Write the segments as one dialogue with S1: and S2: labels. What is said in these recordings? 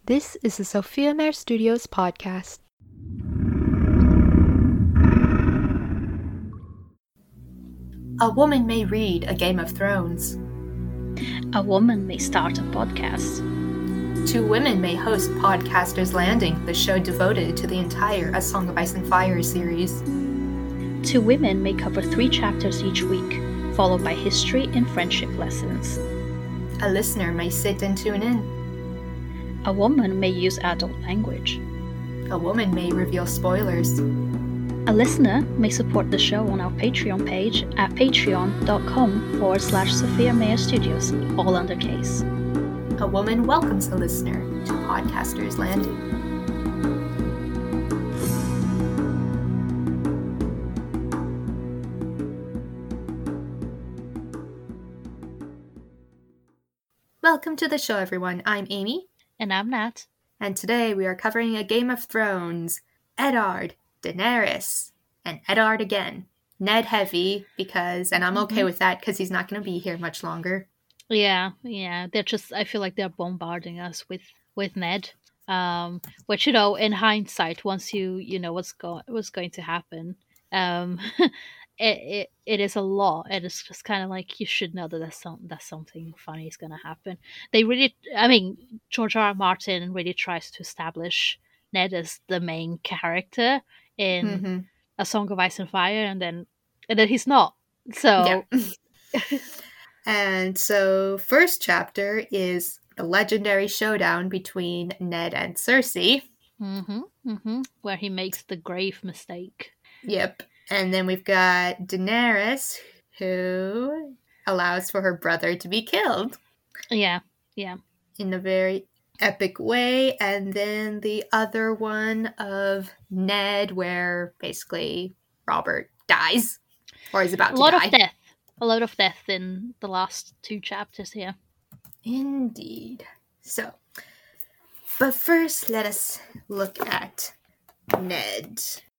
S1: This is the Sophia Mare Studios podcast. A woman may read A Game of Thrones.
S2: A woman may start a podcast.
S1: Two women may host Podcasters Landing, the show devoted to the entire A Song of Ice and Fire series.
S2: Two women may cover 3 chapters each week, followed by history and friendship lessons.
S1: A listener may sit and tune in.
S2: A woman may use adult language.
S1: A woman may reveal spoilers.
S2: A listener may support the show on our Patreon page at patreon.com/Sophia Mare Studios, all under case.
S1: A woman welcomes a listener to Podcasters Landing. Welcome to the show, everyone. I'm Amy.
S2: And I'm Nat.
S1: And today we are covering A Game of Thrones. Eddard, Daenerys, and Eddard again. Ned heavy and I'm okay with that because he's not going to be here much longer.
S2: Yeah. I feel like they're bombarding us with Ned. Which, in hindsight, once you know what's going to happen, it is a lot. It is just kind of like you should know that that's something funny is going to happen. George R. R. Martin really tries to establish Ned as the main character in A Song of Ice and Fire, and then he's not. So,
S1: yeah. And so, first chapter is the legendary showdown between Ned and Cersei.
S2: Where he makes the grave mistake.
S1: Yep. And then we've got Daenerys, who allows for her brother to be killed.
S2: Yeah.
S1: In a very epic way. And then the other one of Ned, where basically Robert dies. Or is about to die.
S2: A lot of death in the last 2 chapters here.
S1: Indeed. So, but first, let us look at Ned.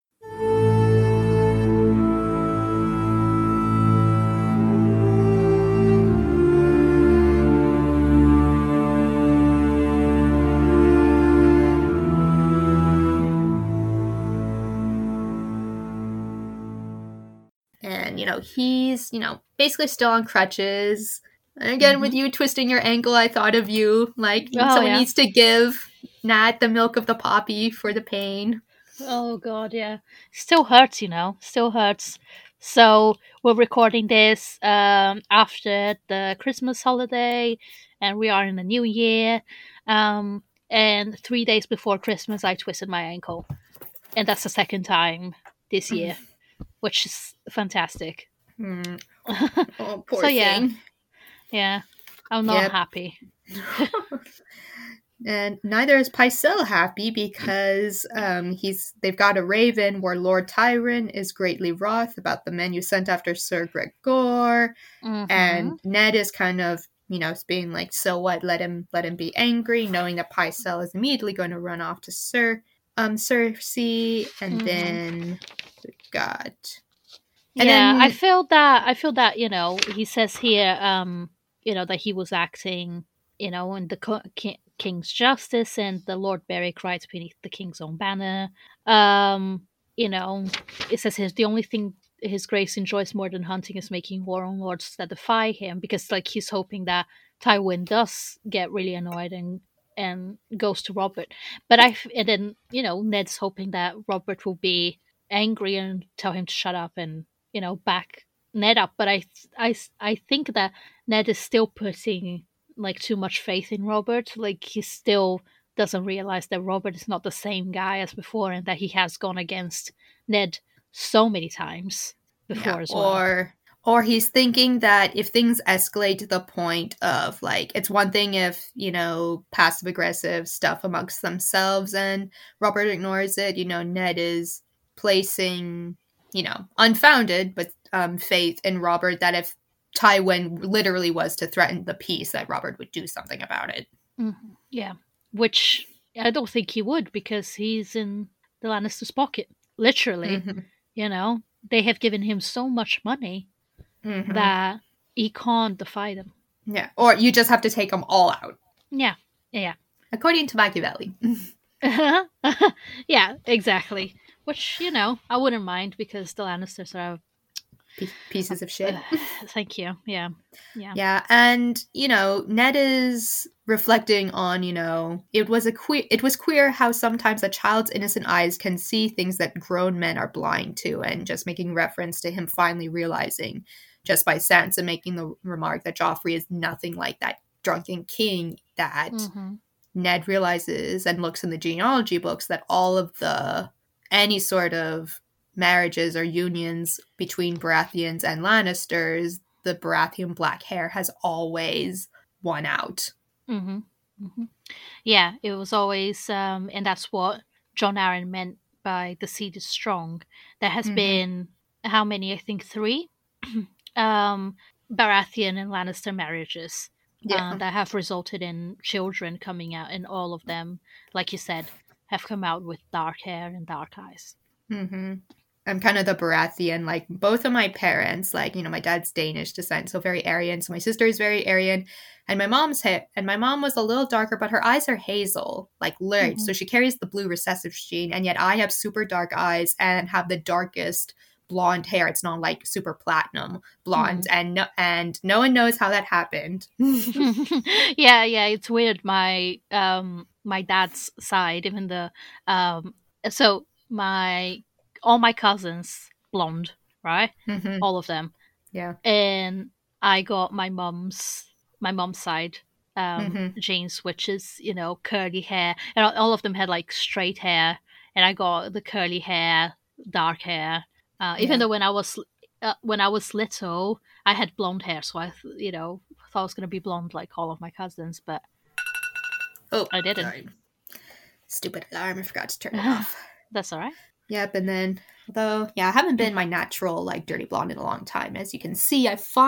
S1: And, he's, basically still on crutches. And again, with you twisting your ankle, I thought of you. Someone needs to give Nat the milk of the poppy for the pain.
S2: Oh, God, yeah. Still hurts, Still hurts. So, we're recording this after the Christmas holiday, and we are in the new year. And 3 days before Christmas, I twisted my ankle. And that's the second time this year, which is fantastic.
S1: Oh, poor thing.
S2: Yeah, I'm not happy.
S1: And neither is Pycelle happy because they've got a raven where Lord Tywin is greatly wroth about the men you sent after Sir Gregor. And Ned is kind of, being like, so what? Let him be angry, knowing that Pycelle is immediately going to run off to Cersei. And then we've got...
S2: I feel that, he says here, that he was acting, in the king's justice, and the Lord Beric rides beneath the king's own banner. It says here, the only thing his grace enjoys more than hunting is making war on lords that defy him, because he's hoping that Tywin does get really annoyed and goes to Robert. But Ned's hoping that Robert will be angry and tell him to shut up and back Ned up. But I think that Ned is still putting too much faith in Robert. He still doesn't realize that Robert is not the same guy as before, and that he has gone against Ned so many times before as well.
S1: Or he's thinking that if things escalate to the point of it's one thing if, passive aggressive stuff amongst themselves and Robert ignores it, Ned is placing, unfounded, but faith in Robert that if Tywin literally was to threaten the peace, that Robert would do something about it.
S2: Yeah, which I don't think he would, because he's in the Lannister's pocket, literally. They have given him so much money that he can't defy them.
S1: Yeah, or you just have to take them all out.
S2: Yeah.
S1: according to Machiavelli.
S2: Yeah, exactly. Which, I wouldn't mind because the Lannisters are.
S1: Pieces of shit.
S2: Thank you. Yeah. Yeah.
S1: Yeah, and Ned is reflecting on, it was queer how sometimes a child's innocent eyes can see things that grown men are blind to, and just making reference to him finally realizing just by Sansa making the remark that Joffrey is nothing like that drunken king, that
S2: Mm-hmm.
S1: Ned realizes and looks in the genealogy books that all of any sort of marriages or unions between Baratheons and Lannisters, the Baratheon black hair has always won out.
S2: Mm-hmm. Mm-hmm. Yeah, it was always, and that's what John Arryn meant by the seed is strong. There has
S1: Mm-hmm.
S2: been, how many? I think three um, Baratheon and Lannister marriages
S1: Yeah.
S2: that have resulted in children coming out, and all of them, like you said, have come out with dark hair and dark eyes.
S1: Mm-hmm. I'm kind of the Baratheon. Like both of my parents, like my dad's Danish descent, so very Aryan. So my sister is very Aryan, and my mom's hair. And my mom was a little darker, but her eyes are hazel, like light.
S2: Mm-hmm.
S1: So she carries the blue recessive gene, and yet I have super dark eyes and have the darkest blonde hair. It's not like super platinum blonde, and no one knows how that happened.
S2: Yeah, yeah, it's weird. My dad's side, even the so my all my cousins blonde, right?
S1: Mm-hmm.
S2: All of them.
S1: Yeah.
S2: And I got my mom's side,
S1: Mm-hmm.
S2: genes, which is, curly hair. And all of them had like straight hair, and I got the curly hair, dark hair. Even
S1: Yeah.
S2: though when I was little, I had blonde hair, so thought I was gonna be blonde like all of my cousins, but
S1: Oh,
S2: I didn't.
S1: sorry. Stupid alarm. I forgot to turn it off.
S2: That's all right.
S1: Yep, and then although I haven't been my natural like dirty blonde in a long time. As you can see,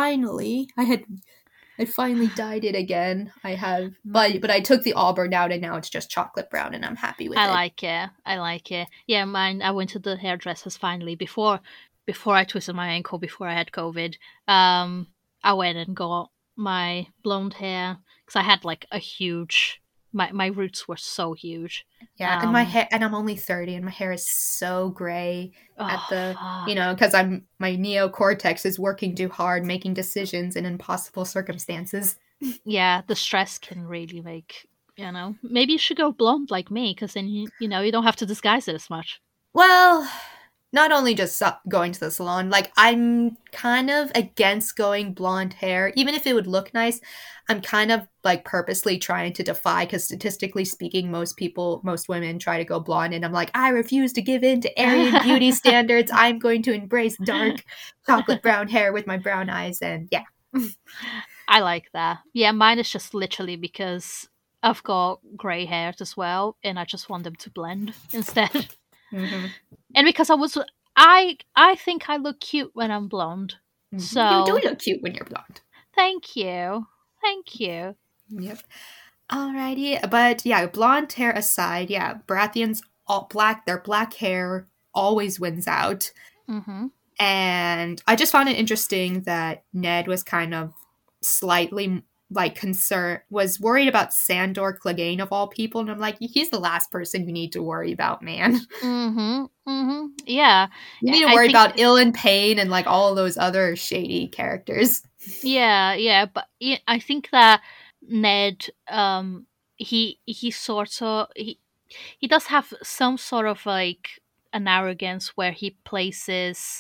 S1: I finally dyed it again. I have but I took the auburn out and now it's just chocolate brown and I'm happy with
S2: I
S1: it.
S2: like it. I like it. Yeah, mine. I went to the hairdressers finally before I twisted my ankle before I had COVID. I went and got my blonde hair because I had like a huge. My roots were so huge.
S1: Yeah, and my hair and I'm only 30 and my hair is so gray at
S2: Oh
S1: the
S2: fuck.
S1: because my neocortex is working too hard making decisions in impossible circumstances.
S2: Yeah, the stress can really make. Maybe you should go blonde like me because then you don't have to disguise it as much.
S1: Well, not only just going to the salon, like I'm kind of against going blonde hair, even if it would look nice. I'm kind of like purposely trying to defy because statistically speaking, most women try to go blonde, and I'm like, I refuse to give in to Aryan beauty standards. I'm going to embrace dark chocolate brown hair with my brown eyes, and yeah.
S2: I like that. Yeah, mine is just literally because I've got grey hairs as well, and I just want them to blend instead.
S1: Mm-hmm.
S2: And because I think I look cute when I'm blonde.
S1: Mm-hmm. You do
S2: So
S1: look cute when you're blonde.
S2: thank you, thank you.
S1: Yep. Alrighty, but yeah, blonde hair aside, yeah, Baratheons all black. Their black hair always wins out.
S2: Mm-hmm.
S1: And I just found it interesting that Ned was kind of slightly like concerned, was worried about Sandor Clegane of all people. And I'm like, he's the last person you need to worry about, man.
S2: Mm-hmm. Mm-hmm. Yeah.
S1: You need to
S2: I
S1: worry
S2: think.
S1: about Ilan Payne and like all those other shady characters.
S2: Yeah, yeah, but I think that Ned, he sort of he does have some sort of like an arrogance where he places,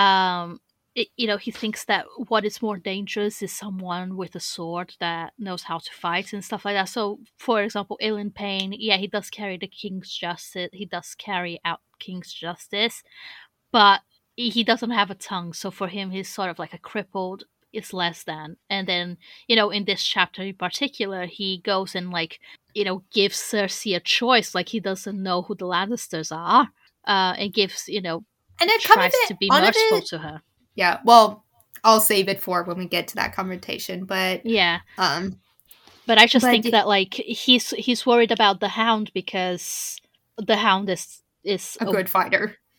S2: he thinks that what is more dangerous is someone with a sword that knows how to fight and stuff like that. So, for example, Ilan Payne, yeah, he does carry the King's Justice. He does carry out King's Justice, but he doesn't have a tongue. So for him, he's sort of like a crippled is less than. And then, in this chapter in particular, he goes and like, gives Cersei a choice. Like he doesn't know who the Lannisters are, and gives,
S1: And it come of
S2: tries
S1: it
S2: to be
S1: on of
S2: merciful
S1: it.
S2: to her.
S1: Yeah, well, I'll save it for when we get to that conversation. But
S2: Yeah.
S1: um
S2: But I just
S1: but
S2: think that like he's worried about the Hound because the Hound is
S1: a good fighter.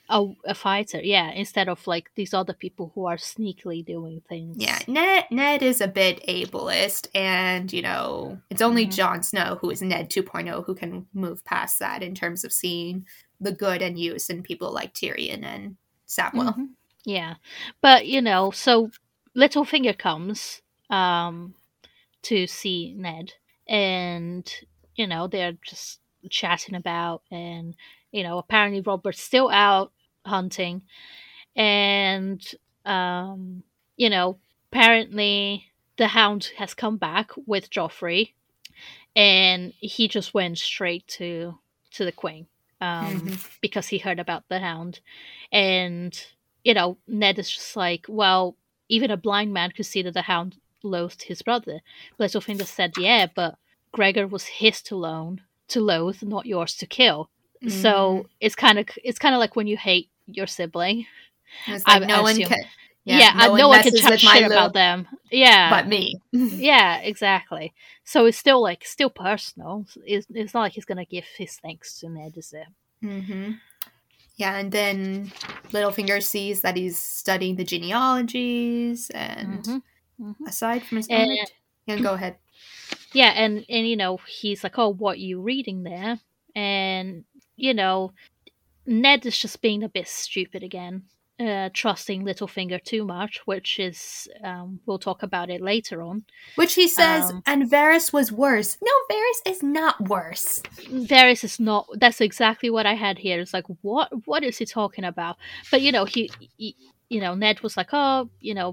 S2: a fighter, yeah, instead of like these other people who are sneakily doing
S1: Yeah,
S2: things.
S1: Ned is a bit ableist, and it's only
S2: Hmm.
S1: Jon Snow who is Ned 2.0 who can move past that in terms of seeing the good and use in people like Tyrion and Samwell.
S2: Hmm. Yeah, but so Littlefinger comes um to see Ned, and they're just chatting about, and apparently Robert's still out hunting, and um you know apparently the Hound has come back with Joffrey, and he just went straight to the Queen,
S1: Hmm.
S2: because he heard about the Hound, and Ned is just like, well, even a blind man could see that the Hound loathed his brother. Littlefinger said, yeah, but Gregor was his to loathe, not yours to kill.
S1: Hmm.
S2: So it's kind of like when you hate your sibling.
S1: It's like
S2: I
S1: no one
S2: assume.
S1: can, yeah,
S2: Yeah,
S1: no one
S2: no one can
S1: messes
S2: chat
S1: with my
S2: shit
S1: little,
S2: about them. Yeah,
S1: but me.
S2: yeah, exactly. So it's still personal. It's not like he's gonna give his thanks to Ned, is it?
S1: Hmm. Yeah, and then Littlefinger sees that he's studying the genealogies, and
S2: Mm-hmm. Mm-hmm.
S1: aside from his
S2: And
S1: own, yeah, go ahead.
S2: yeah, and he's like, oh, what are you reading there? And you know Ned is just being a bit stupid again, trusting Littlefinger too much, which is we'll talk about it later on.
S1: Which he says,
S2: Um,
S1: and Varys was worse. No, Varys is not worse.
S2: Varys is not. That's exactly what I had here. It's like, what is he talking about? But he Ned was like, oh,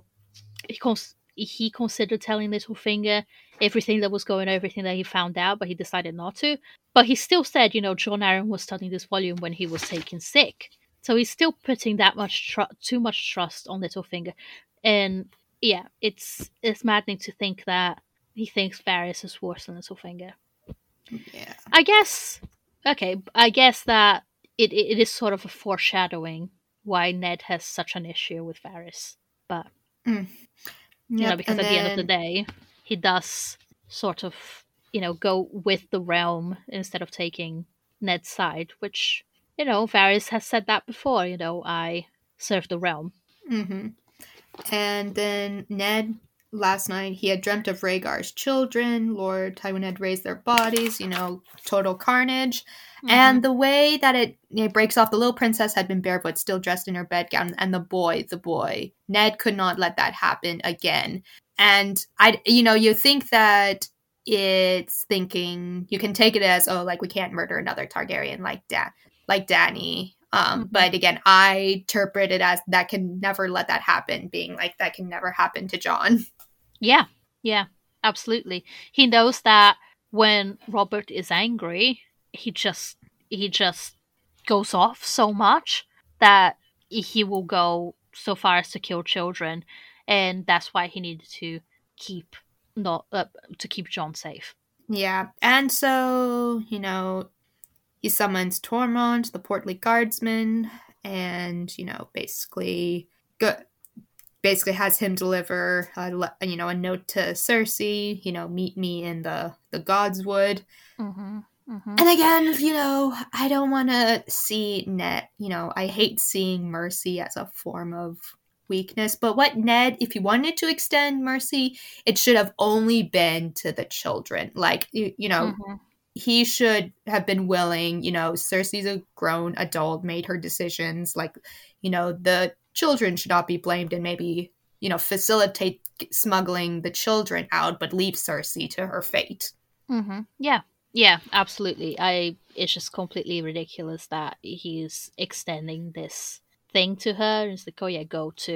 S2: he considered telling Littlefinger everything that was going on, everything that he found out, but he decided not to. But he still said, John Arryn was studying this volume when he was taken sick. So he's still putting that too much trust on Littlefinger, and yeah, it's maddening to think that he thinks Varys is worse than Littlefinger.
S1: Yeah.
S2: I guess. Okay, I guess that it is sort of a foreshadowing why Ned has such an issue with Varys, but
S1: Mm. Yep.
S2: because
S1: And
S2: at the end of the
S1: then,
S2: day, he does sort of, go with the realm instead of taking Ned's side, which, Varys has said that before, I serve the realm.
S1: hmm and then Ned, last night, he had dreamt of Rhaegar's children. Lord Tywin had raised their bodies, total carnage.
S2: Mm-hmm.
S1: And the way that it breaks off, the little princess had been barefoot, still dressed in her bedgown, and the boy, Ned could not let that happen again. And you think that it's thinking, you can take it as, oh, like we can't murder another Targaryen like Dany.
S2: Mm-hmm.
S1: But again, I interpret it as that can never let that happen, being like that can never happen to Jon.
S2: Yeah, yeah, absolutely. He knows that when Robert is angry, he just goes off so much that he will go so far as to kill children, and that's why he needed to keep not to keep John safe.
S1: Yeah, and so he summons Tormund, the portly guardsman, and go, basically has him deliver a note to Cersei. Meet me in the Godswood.
S2: Mm-hmm. Mm-hmm.
S1: And again, I don't want to see Ned. I hate seeing mercy as a form of weakness. But what Ned, if he wanted to extend mercy, it should have only been to the children. Like,
S2: Mm-hmm.
S1: he should have been willing. Cersei's a grown adult, made her decisions. Like, the children should not be blamed, and maybe, facilitate smuggling the children out, but leave Cersei to her fate.
S2: Mm-hmm. Yeah. Yeah, absolutely. It's just completely ridiculous that he's extending this thing to her. It's like, oh yeah,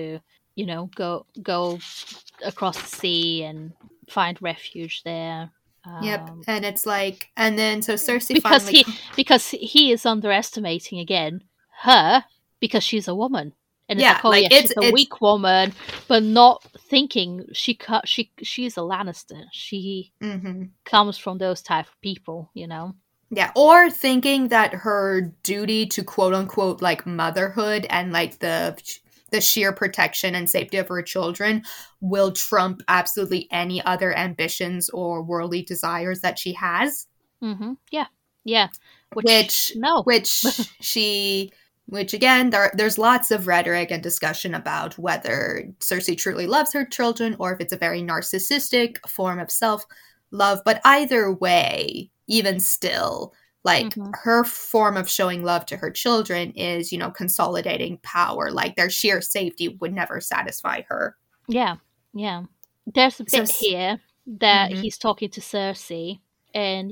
S2: go across the sea and find refuge there.
S1: Yep.
S2: Um,
S1: And it's like, and then so Cersei
S2: because
S1: finally,
S2: he is underestimating again her, because she's a woman, and it's
S1: yeah,
S2: like, oh
S1: like
S2: yeah, she's a weak woman, but not thinking she's a Lannister. She
S1: mhm.
S2: comes from those type of people.
S1: Yeah, or thinking that her duty to quote unquote like motherhood and like the sheer protection and safety of her children will trump absolutely any other ambitions or worldly desires that she has,
S2: Mm-hmm. Yeah, yeah. Which
S1: which
S2: no.
S1: which she Which again, there's lots of rhetoric and discussion about whether Cersei truly loves her children or if it's a very narcissistic form of self love. But either way, even still, like
S2: Hmm.
S1: her form of showing love to her children is, consolidating power. Like their sheer safety would never satisfy her.
S2: Yeah, yeah. There's a
S1: So,
S2: bit here that
S1: mm-hmm,
S2: he's talking to Cersei, and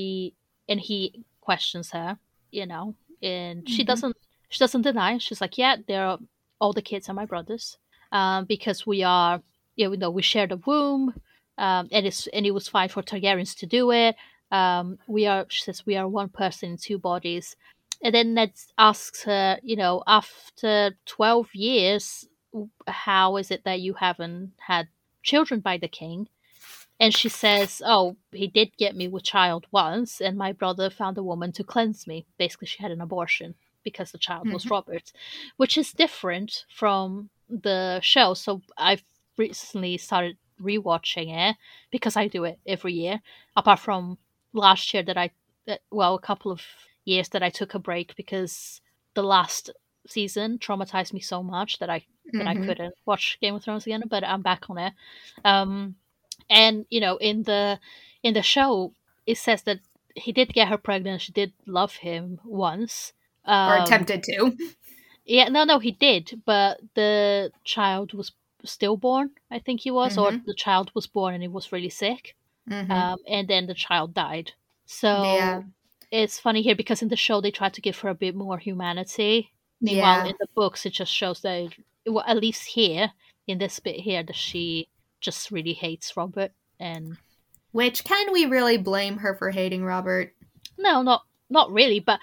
S2: he questions her, and she
S1: mm-hmm,
S2: doesn't deny. She's like, yeah, all the kids are my brothers, because we are, we share the womb, and it was fine for Targaryens to do it. She says we are one person in two bodies, and then Ned asks her, after 12 years, how is it that you haven't had children by the king? And she says, oh, he did get me with child once, and my brother found a woman to cleanse me. Basically, she had an abortion because the child was
S1: mm-hmm,
S2: Robert, which is different from the show. So I've recently started rewatching it because I do it every year, apart from last year a couple of years that I took a break because the last season traumatized me so much that I
S1: mm-hmm.
S2: couldn't watch Game of Thrones again. But I'm back on it. Um, and in the show, it says that he did get her pregnant. She did love him once.
S1: Or
S2: Um,
S1: attempted to.
S2: yeah, no, he did, but the child was stillborn. I think he was, or
S1: Mm-hmm,
S2: the child was born and he was really sick.
S1: mm-hmm.
S2: And then the child died.
S1: Yeah,
S2: So it's funny here because in the show they try to give her a bit more humanity. Meanwhile,
S1: yeah.
S2: in the books, it just shows that, well, at least here, in this bit here, that she just really hates Robert. And
S1: Which, can we really blame her for hating Robert?
S2: no, not really, but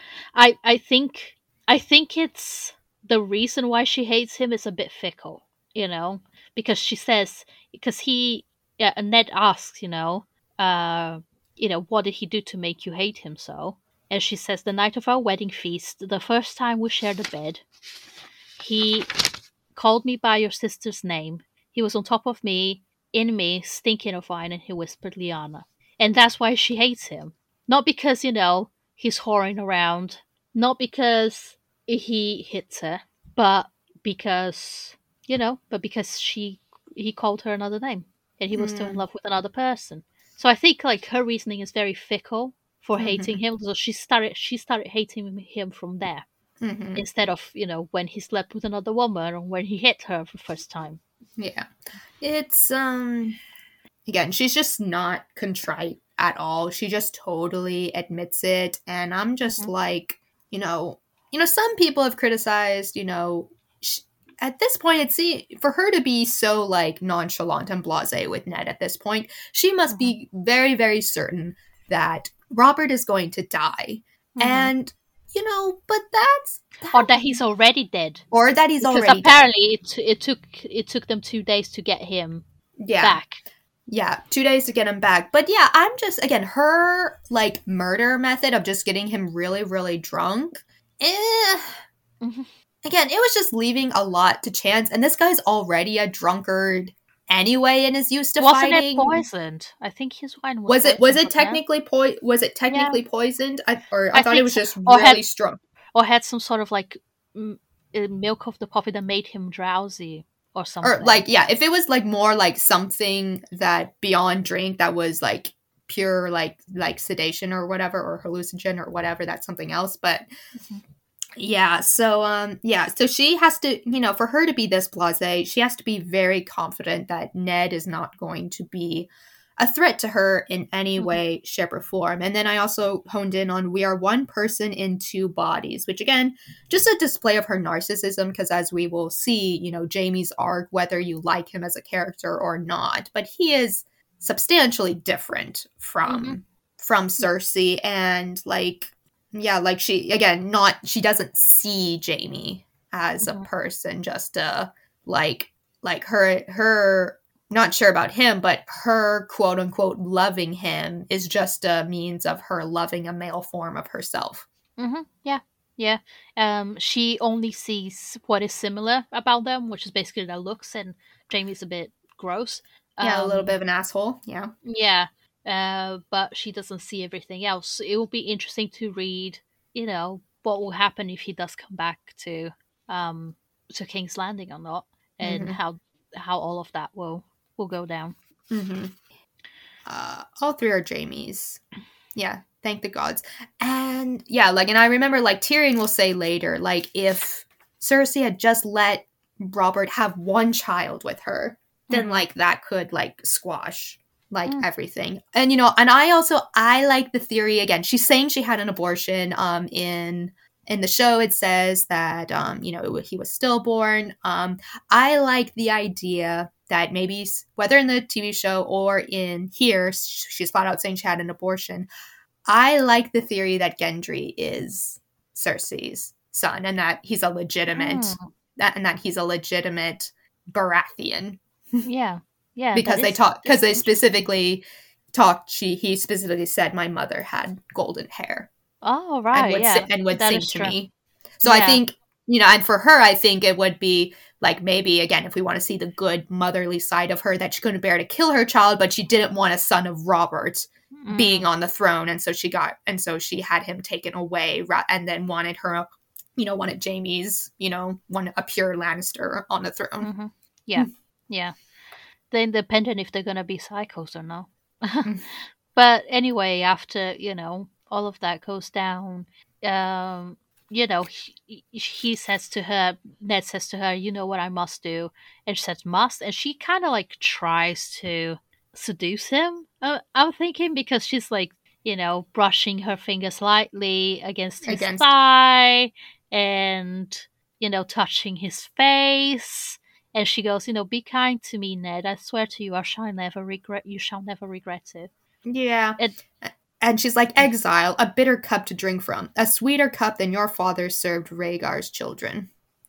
S2: I think it's the reason why she hates him is a bit fickle, you know, because she says because he yeah, and Ned asks, what did he do to make you hate him so? And she says the night of our wedding feast, the first time we shared a bed, he called me by your sister's name. He was on top of me, in me, stinking of wine, and he whispered Liana. And that's why she hates him. Not because, he's whoring around, not because he hits her, but because, but because he called her another name and he was still in
S1: Mm,
S2: love with another person. So I think like her reasoning is very fickle for hating
S1: mm-hmm,
S2: him. So she started hating him from there
S1: mm-hmm.
S2: instead of when he slept with another woman or when he hit her for the first time.
S1: Yeah. It's again, she's just not contrite at all. She just totally admits it, and I'm just
S2: Hmm.
S1: like, some people have criticized, sh- at this point, for her to be so like nonchalant and blasé with Ned at this point, she must
S2: Hmm.
S1: be very, very certain that Robert is going to die,
S2: Hmm.
S1: and but that's
S2: Or
S1: that,
S2: that he's already dead,
S1: or that he's
S2: because
S1: already dead.
S2: apparently it took them 2 days to get him
S1: Yeah,
S2: back.
S1: yeah, 2 days to get him back. But yeah, I'm just, again, her like murder method of just getting him really, really drunk. Eh,
S2: Hmm.
S1: again, it was just leaving a lot to chance. And this guy's already a drunkard anyway and is used to
S2: Wasn't it
S1: fighting.
S2: poisoned? I think his wine was
S1: Was
S2: poisoned,
S1: it
S2: wasn't it?
S1: technically
S2: Yeah,
S1: poisoned? I
S2: I
S1: thought it
S2: think
S1: was
S2: so.
S1: just
S2: Or had
S1: really strong.
S2: or had some sort of like m- milk of the poppy that made him drowsy or
S1: Or
S2: something.
S1: like, yeah, if it was like more like something that beyond drink that was like pure like sedation or whatever, or hallucinogen or whatever, that's something else. But
S2: Hmm.
S1: so she has to, for her to be this blasé, she has to be very confident that Ned is not going to be a threat to her in any
S2: Hmm.
S1: way, shape, or form. And then I also honed in on we are one person in two bodies, which again, just a display of her narcissism, because as we will see, Jamie's arc, whether you like him as a character or not, but he is substantially different
S2: Hmm.
S1: from Cersei, and like, yeah, like she doesn't see Jamie as a
S2: Hmm.
S1: person, just like her not sure about him, but her quote unquote loving him is just a means of her loving a male form of herself.
S2: Yeah, yeah. She only sees what is similar about them, which is basically their looks, and Jamie's a bit gross.
S1: Yeah, a little
S2: Um,
S1: bit of an asshole. Yeah.
S2: yeah, but she doesn't see everything else. It will be interesting to read, what will happen if he does come back to King's Landing or not, and
S1: Mm-hmm.
S2: how all of that will go down.
S1: Mm-hmm. All three are Jaime's. Yeah, thank the gods. And yeah, like, and I remember, like, Tyrion will say later, like, if Cersei had just let Robert have one child with her, then, like, that could, like, squash, like, everything. And, you know, and I like the theory, again, she's saying she had an abortion, in the show it says that, you know, he was stillborn. I like the idea that maybe, whether in the TV show or in here, she's flat out saying she had an abortion. I like the theory that Gendry is Cersei's son, and that he's a legitimate and that he's a legitimate Baratheon.
S2: Yeah,
S1: because they specifically talked. He specifically said my mother had golden hair.
S2: Oh right,
S1: and would
S2: that
S1: sing
S2: is
S1: to
S2: true.
S1: me. So I think, you know, and for her, I think it would be like, maybe again, if we want to see the good motherly side of her, that she couldn't bear to kill her child, but she didn't want a son of Robert being on the throne, and so she had him taken away, and then wanted her, you know, wanted Jaime's, you know, a pure Lannister on the throne.
S2: Yeah, yeah. They're independent if they're gonna be psychos or not. But anyway, after, you know, all of that goes down, you know, he says to her, Ned says to her, you know what I must do, and she says must, and she kind of like tries to seduce him. I'm thinking, because she's like, you know, brushing her fingers lightly against his thigh, and, you know, touching his face. And she goes, you know, be kind to me, Ned. I swear to you, you shall never regret it.
S1: Yeah. And she's like, exile, a bitter cup to drink from, a sweeter cup than your father served Rhaegar's children.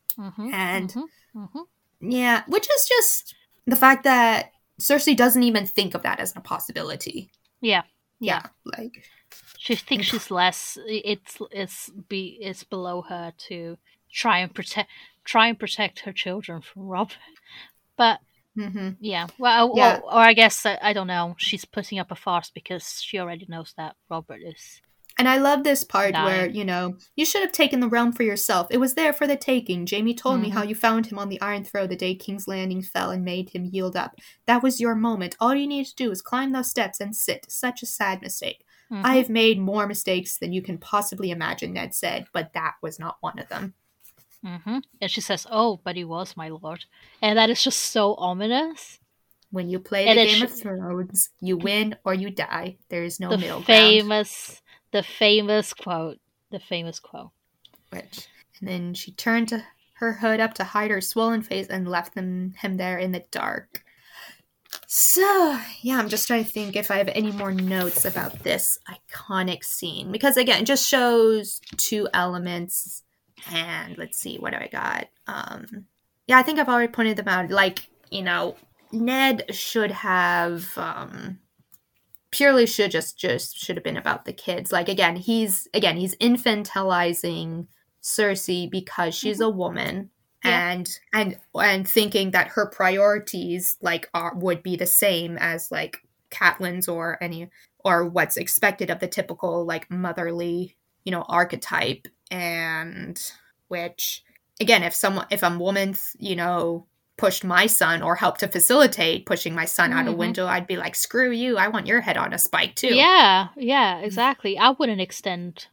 S1: Yeah, which is just the fact that Cersei doesn't even think of that as a possibility.
S2: Yeah.
S1: Like,
S2: she thinks she's less. It's below her to try and protect her children from Robert. But yeah, well, or I guess I don't know. She's putting up a farce because she already knows that Robert is.
S1: And I love this part where, you know, you should have taken the realm for yourself. It was there for the taking. Jaime told me how you found him on the Iron Throne the day King's Landing fell and made him yield up. That was your moment. All you need to do is climb those steps and sit. Such a sad mistake. I have made more mistakes than you can possibly imagine, Ned said, but that was not one of them.
S2: And she says, oh, but he was, my lord. And that is just so ominous.
S1: When you play the Game of Thrones, you win or you die. There is no middle ground.
S2: The famous quote.
S1: And then she turned her hood up to hide her swollen face and left him there in the dark. So, yeah, I'm just trying to think if I have any more notes about this iconic scene. Because, again, it just shows two elements. And let's see, what do I got? Yeah, I think I've already pointed them out. Like, you know, Ned should have purely should have been about the kids. Like, again, he's infantilizing Cersei because she's a woman, and thinking that her priorities would be the same as like Catelyn's or what's expected of the typical like motherly, you know, archetype. And which, again, if a woman, you know, pushed my son or helped to facilitate pushing my son out a window, I'd be like, screw you, I want your head on a spike too.
S2: Yeah, exactly. I wouldn't extend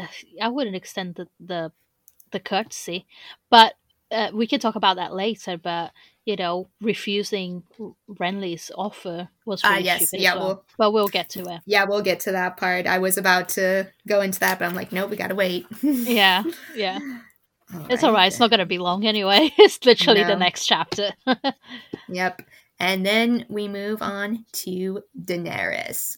S2: the courtesy, but we can talk about that later. But, you know, refusing Renly's offer was really stupid as well. But we'll get to it.
S1: Yeah, we'll get to that part. I was about to go into that, but I'm like, nope, we gotta wait.
S2: Yeah. It's all right. It's not going to be long anyway. It's literally the next chapter.
S1: Yep. And then we move on to Daenerys.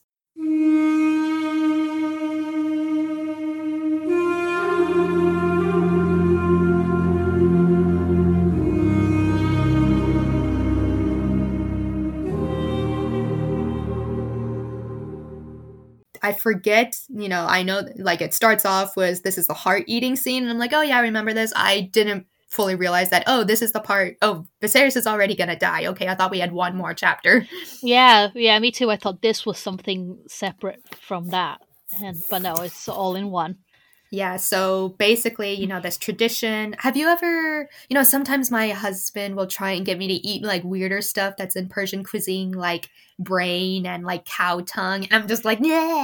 S1: I forget, you know, I know, like, it starts off with, this is the heart-eating scene, and I'm like, oh yeah, I remember this. I didn't fully realize that, oh, this is the part, oh, Viserys is already gonna die. Okay, I thought we had one more chapter.
S2: Yeah, me too. I thought this was something separate from that. But no, it's all in one.
S1: Yeah, so basically, this tradition. Have you ever, sometimes my husband will try and get me to eat like weirder stuff that's in Persian cuisine, like brain and like cow tongue. And I'm just like, yeah.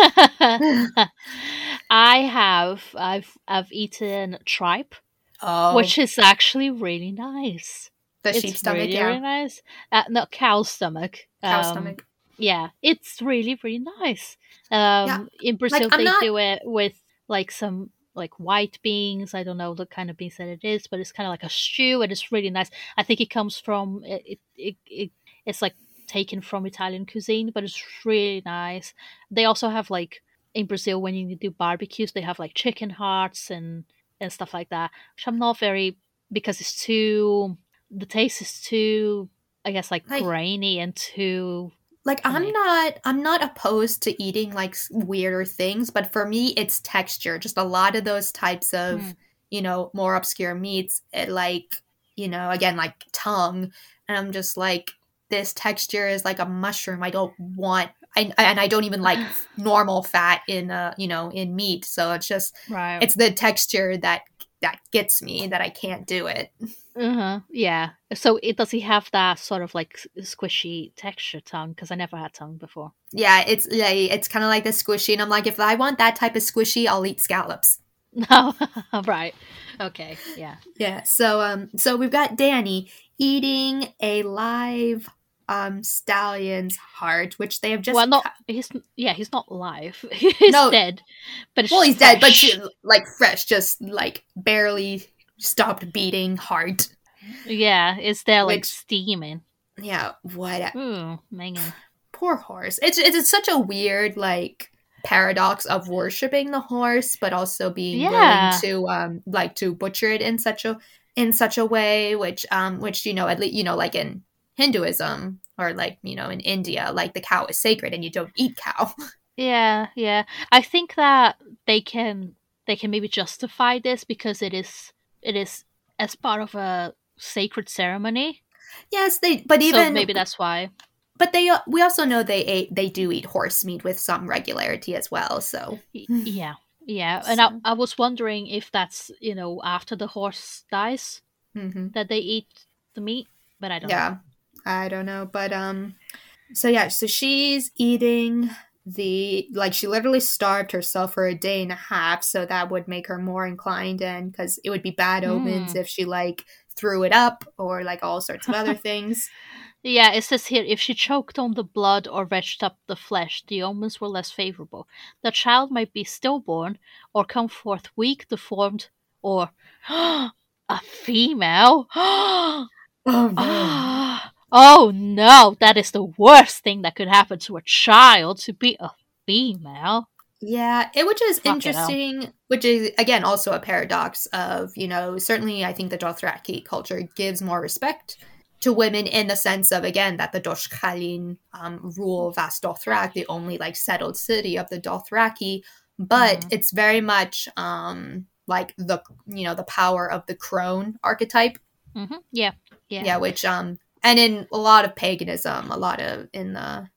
S2: I've eaten tripe,
S1: Oh,
S2: which is actually really nice.
S1: the sheep
S2: It's
S1: stomach,
S2: really,
S1: yeah.
S2: really nice. Not cow stomach.
S1: Cow stomach.
S2: Yeah, it's really, really nice.
S1: Yeah.
S2: In
S1: Like,
S2: Brazil,
S1: I'm
S2: they
S1: not,
S2: do it with like some like white beans. I don't know the kind of beans that it is, but it's kind of like a stew, and it's really nice. I think it comes from it's like taken from Italian cuisine, but it's really nice. They also have like in Brazil when you do barbecues, they have like chicken hearts and stuff like that, which I'm not very because it's too the taste is too I guess like
S1: like,
S2: grainy and too
S1: like
S2: for me.
S1: I'm not opposed to eating like weirder things, but for me it's texture. Just a lot of those types of,
S2: Mm.
S1: more obscure meats, it like, again like tongue, and I'm just like, this texture is like a mushroom. I don't want and I don't even like normal fat in in meat. So
S2: Right.
S1: it's the texture that gets me, that I can't do it.
S2: Uh-huh. Yeah. So it does he have that sort of like squishy texture tongue? Because I never had tongue before.
S1: Yeah, it's kind of like the squishy, and I'm like, if I want that type of squishy, I'll eat scallops.
S2: No. Right. Okay. Yeah.
S1: Yeah. So we've got Danny eating a live stallion's heart, which they have
S2: Well,
S1: just
S2: not he's yeah he's not live. He's
S1: no,
S2: dead, but it's
S1: well,
S2: just
S1: he's dead, but
S2: fresh.
S1: like fresh, just like barely stopped beating heart.
S2: Yeah, it's there like
S1: Which,
S2: steaming.
S1: yeah, what
S2: Ooh, man.
S1: poor horse. It's such a weird like paradox of worshiping the horse, but also being willing
S2: Yeah.
S1: to like to butcher it in such a way, which at least like in Hinduism, or like in India, like the cow is sacred and you don't eat cow.
S2: Yeah, yeah. I think that they can they can maybe justify this because it is as part of a sacred ceremony.
S1: Yes, but
S2: So
S1: even
S2: maybe that's why.
S1: we also know they do eat horse meat with some regularity as well. So
S2: Yeah. Yeah. And I,
S1: so
S2: I was wondering if that's, after the horse dies
S1: hmm
S2: that they eat the meat, but I don't know.
S1: yeah, I don't know, but so yeah, so she's eating she literally starved herself for a day and a half, so that would make her more inclined, and because it would be bad omens
S2: Hmm.
S1: if she like threw it up or like all sorts of other things.
S2: Yeah, it says here if she choked on the blood or retched up the flesh, the omens were less favorable. The child might be stillborn or come forth weak, deformed, or a female.
S1: Oh no.
S2: Oh no, that is the worst thing that could happen to a child to be a female.
S1: Yeah, which is
S2: Fuck it hell.
S1: interesting, which is again also a paradox of, certainly I think the Dothraki culture gives more respect to women in the sense of, again, that the Doshkalin rule Vast Dothrak, the only like settled city of the Dothraki, but
S2: Mm-hmm.
S1: it's very much like the power of the crone archetype.
S2: Mm-hmm. Yeah. Yeah.
S1: Yeah, which and in a lot of paganism, a lot of in the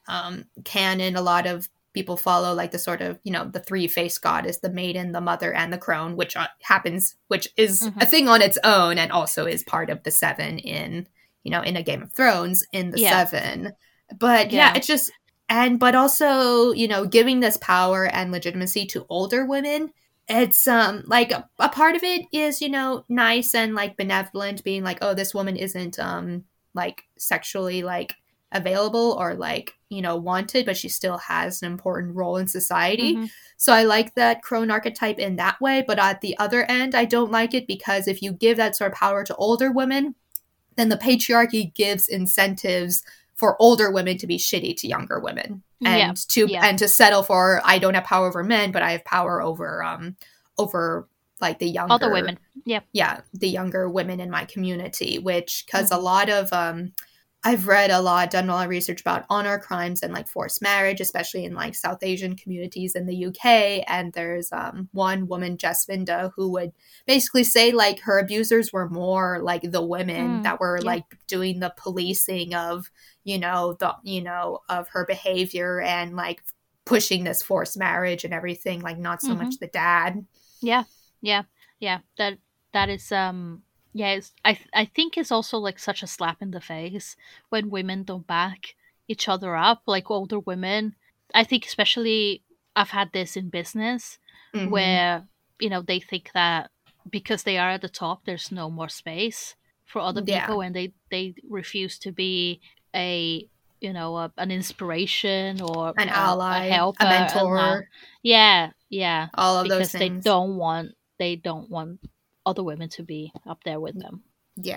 S1: canon, a lot of people follow like the sort of the three-faced goddess, the maiden, the mother, and the crone, which is
S2: Mm-hmm.
S1: a thing on its own, and also is part of the seven in in a Game of Thrones in the
S2: Yeah.
S1: seven. But yeah,
S2: Yeah.
S1: it's just, but also giving this power and legitimacy to older women. It's like a part of it is nice and like benevolent, being like, oh, this woman isn't like sexually like available or like wanted, but she still has an important role in society.
S2: Mm-hmm.
S1: So I like that crone archetype in that way, but at the other end I don't like it, because if you give that sort of power to older women, then the patriarchy gives incentives for older women to be shitty to younger women,
S2: Yeah. Yeah.
S1: and to settle for, I don't have power over men, but I have power over like the
S2: Other
S1: younger,
S2: women. Yeah.
S1: yeah, the younger women in my community, which, because a
S2: Mm-hmm.
S1: lot of I've read a lot, done a lot of research about honor crimes and like forced marriage, especially in like South Asian communities in the UK. And there's one woman, Jess Vinda, who would basically say like her abusers were more like the women
S2: Mm.
S1: that were
S2: Yeah.
S1: like doing the policing of of her behavior, and like pushing this forced marriage and everything, like not so
S2: Mm-hmm.
S1: much the dad.
S2: Yeah, yeah, yeah. That is yeah. I think it's also like such a slap in the face when women don't back each other up, like older women. I think especially I've had this in business
S1: Mm-hmm.
S2: where they think that because they are at the top, there's no more space for other
S1: Yeah,
S2: people, and they refuse to be a an inspiration or
S1: an
S2: a
S1: ally, a
S2: helper, and
S1: mentor,
S2: yeah, yeah,
S1: all of those
S2: because
S1: things.
S2: they don't want other women to be up there with them.
S1: Yeah.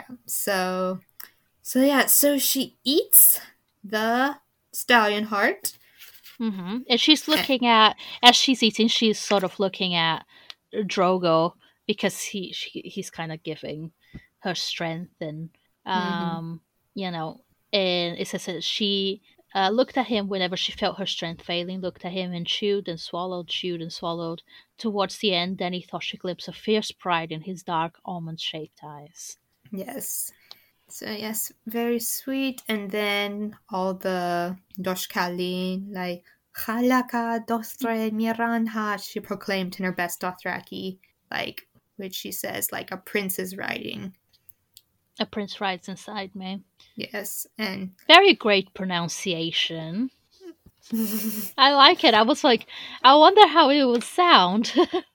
S1: So she eats the stallion heart.
S2: And she's
S1: Eh,
S2: looking at as she's eating, she's sort of looking at Drogo because he's kind of giving her strength and
S1: mm-hmm.
S2: you know, and it says that she looked at him whenever she felt her strength failing, looked at him and chewed and swallowed, chewed and swallowed. Towards the end, then he thought she glimpsed a fierce pride in his dark almond-shaped eyes.
S1: Yes. So yes, very sweet. And then all the Doshkalin, like Halaka Dostre Miranha, she proclaimed in her best Dothraki, like which she says like a prince is riding.
S2: A prince rides inside me.
S1: Yes, and
S2: Very great pronunciation. I like it. I was like, I wonder how it would sound.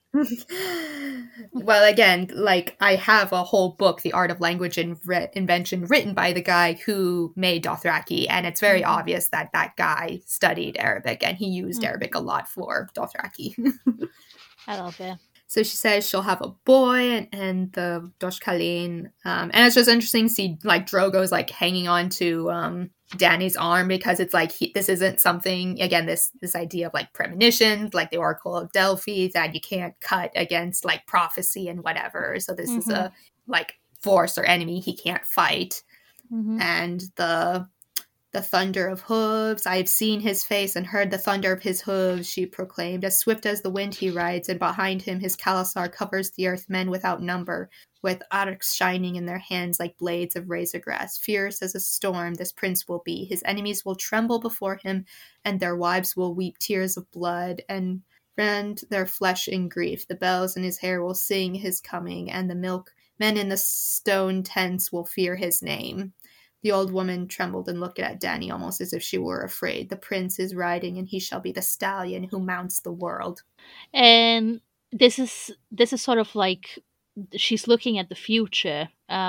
S1: well, again, like I have a whole book, The Art of Language Invention, written by the guy who made Dothraki, and it's very
S2: hmm
S1: obvious that that guy studied Arabic and he used
S2: hmm
S1: Arabic a lot for Dothraki.
S2: I love it.
S1: So she says she'll have a boy, and the Doshkalin, and it's just interesting to see like Drogo's like hanging on to Danny's arm because it's like this isn't something again this idea of like premonition, like the Oracle of Delphi, that you can't cut against like prophecy and whatever. So this is
S2: hmm
S1: a like force or enemy he can't fight,
S2: hmm
S1: and the thunder of hooves. I have seen his face and heard the thunder of his hooves, she proclaimed. As swift as the wind he rides, and behind him his Khalasar covers the earth, men without number, with arcs shining in their hands like blades of razor grass. Fierce as a storm this prince will be. His enemies will tremble before him, and their wives will weep tears of blood, and rend their flesh in grief. The bells in his hair will sing his coming, and the milkmen in the stone tents will fear his name. The old woman trembled and looked at Danny almost as if she were afraid. The prince is riding, and he shall be the stallion who mounts the world.
S2: And this is sort of like she's looking at the future,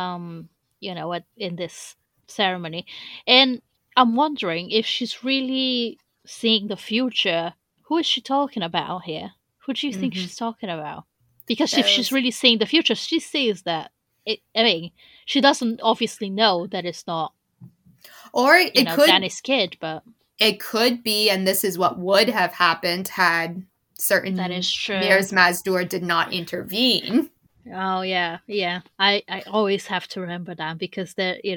S2: in this ceremony, and I'm wondering if she's really seeing the future. Who is she talking about here? Who do you think
S1: Mm-hmm.
S2: she's talking about? Because if she's
S1: Those,
S2: really seeing the future, she sees that. I mean, she doesn't obviously know that it's not,
S1: or
S2: Danny's kid, but
S1: it could be, and this is what would have happened had
S2: that
S1: certain
S2: is true.
S1: Mirs Mazdur did not intervene.
S2: Oh yeah, yeah. I always have to remember that because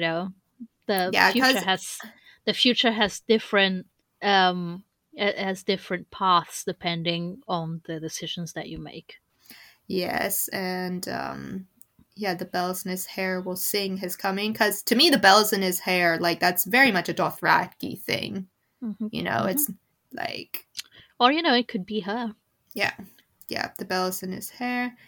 S2: the
S1: Yeah,
S2: future
S1: because
S2: has different has different paths depending on the decisions that you make.
S1: yes, and yeah, the bells in his hair will sing his coming. Because to me, the bells in his hair, like that's very much a Dothraki thing.
S2: hmm hmm
S1: It's like
S2: Or it could be her.
S1: yeah, yeah, the bells in his hair.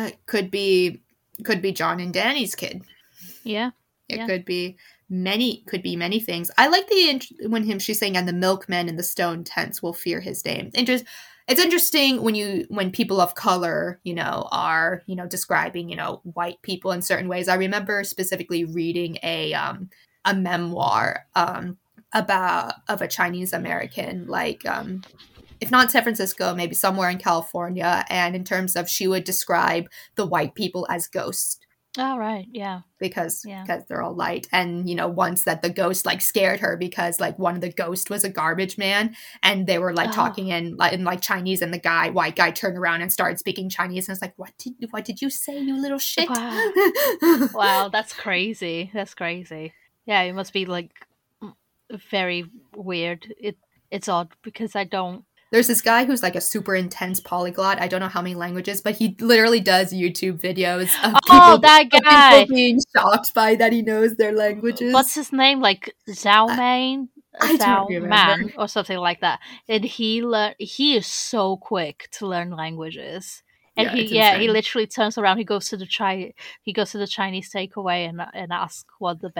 S1: Could be John and Danny's kid.
S2: Yeah,
S1: It
S2: yeah.
S1: could be many things. I like when she's saying, and the milkmen in the stone tents will fear his name. It's interesting when people of color, are describing white people in certain ways. I remember specifically reading a memoir about of a Chinese American, like if not San Francisco, maybe somewhere in California. And in terms of, she would describe the white people as ghosts
S2: All right. Yeah,
S1: because
S2: yeah.
S1: they're all light. And once that the ghost like scared her because like one of the ghosts was a garbage man, and they were like
S2: Oh,
S1: talking in like Chinese, and the white guy turned around and started speaking Chinese, and it's like, what did you say, you little shit?
S2: wow, wow. That's crazy. That's crazy. Yeah, it must be like very weird. It's odd because I don't.
S1: There's this guy who's like a super intense polyglot. I don't know how many languages, but he literally does YouTube videos of
S2: Oh,
S1: people
S2: that
S1: of people
S2: guy.
S1: being shocked by that he knows their
S2: What's
S1: languages.
S2: his name? Like Zhao
S1: I,
S2: Mein?
S1: I don't
S2: Zhao
S1: remember.
S2: Man or something like that, and he is so quick to learn languages. And
S1: Yeah, it's
S2: he
S1: insane.
S2: literally turns around. He goes to the Chinese takeaway and asks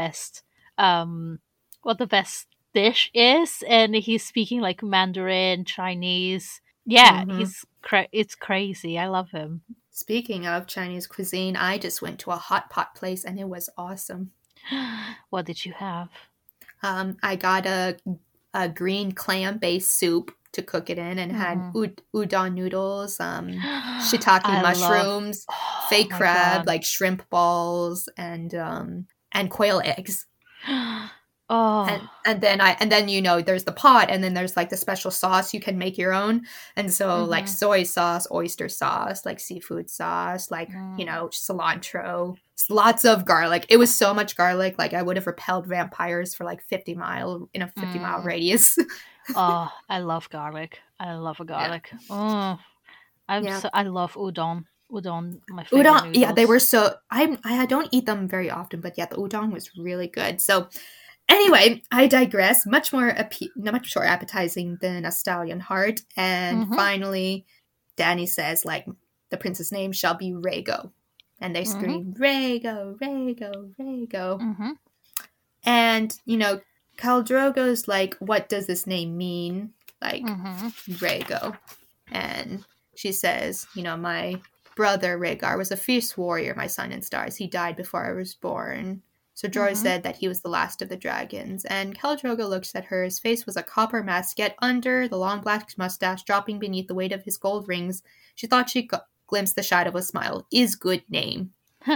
S2: what the best dish is, and he's speaking like Mandarin, Chinese. Yeah,
S1: Hmm.
S2: it's crazy. I love him.
S1: Speaking of Chinese cuisine, I just went to a hot pot place and it was awesome.
S2: What did you have?
S1: I got a green clam based soup to cook it in and had
S2: Hmm.
S1: udon noodles, shiitake
S2: I love.
S1: mushrooms,
S2: Oh
S1: fake
S2: my
S1: crab,
S2: god.
S1: like shrimp balls, and quail eggs.
S2: Oh.
S1: And then there's the pot, and then there's like the special sauce you can make your own. And so like
S2: Mm-hmm.
S1: soy sauce, oyster sauce, like seafood sauce, like
S2: Mm.
S1: cilantro, lots of garlic. It was so much garlic, like I would have repelled vampires for like 50-mile
S2: Mm.
S1: radius.
S2: Oh, I love garlic. I love a
S1: Yeah.
S2: garlic. Oh,
S1: Yeah.
S2: I love udon. Udon, my favorite
S1: Udon, yeah, they
S2: noodles.
S1: were so I don't eat them very often, but yeah, the udon was really good. So anyway, I digress. Much more appetizing than a stallion heart. And
S2: Mm-hmm.
S1: finally, Danny says, like, the prince's name shall be Rhaego. And they
S2: Mm-hmm.
S1: scream, Rhaego, Rhaego, Rhaego.
S2: Mm-hmm.
S1: And, Khal Drogo's like, what does this name mean? Like,
S2: Mm-hmm.
S1: Rhaego. And she says, my brother Rhaegar was a fierce warrior, my son in stars. He died before I was born. So Jorah
S2: Mm-hmm.
S1: said that he was the last of the dragons, and Khal Drogo looks at her. His face was a copper mask, yet under the long black mustache dropping beneath the weight of his gold rings, she thought she glimpsed the shadow of a smile. Is good name.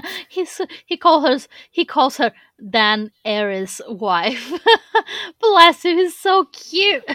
S2: He calls her Dan Ares' wife. Bless him, he's so cute.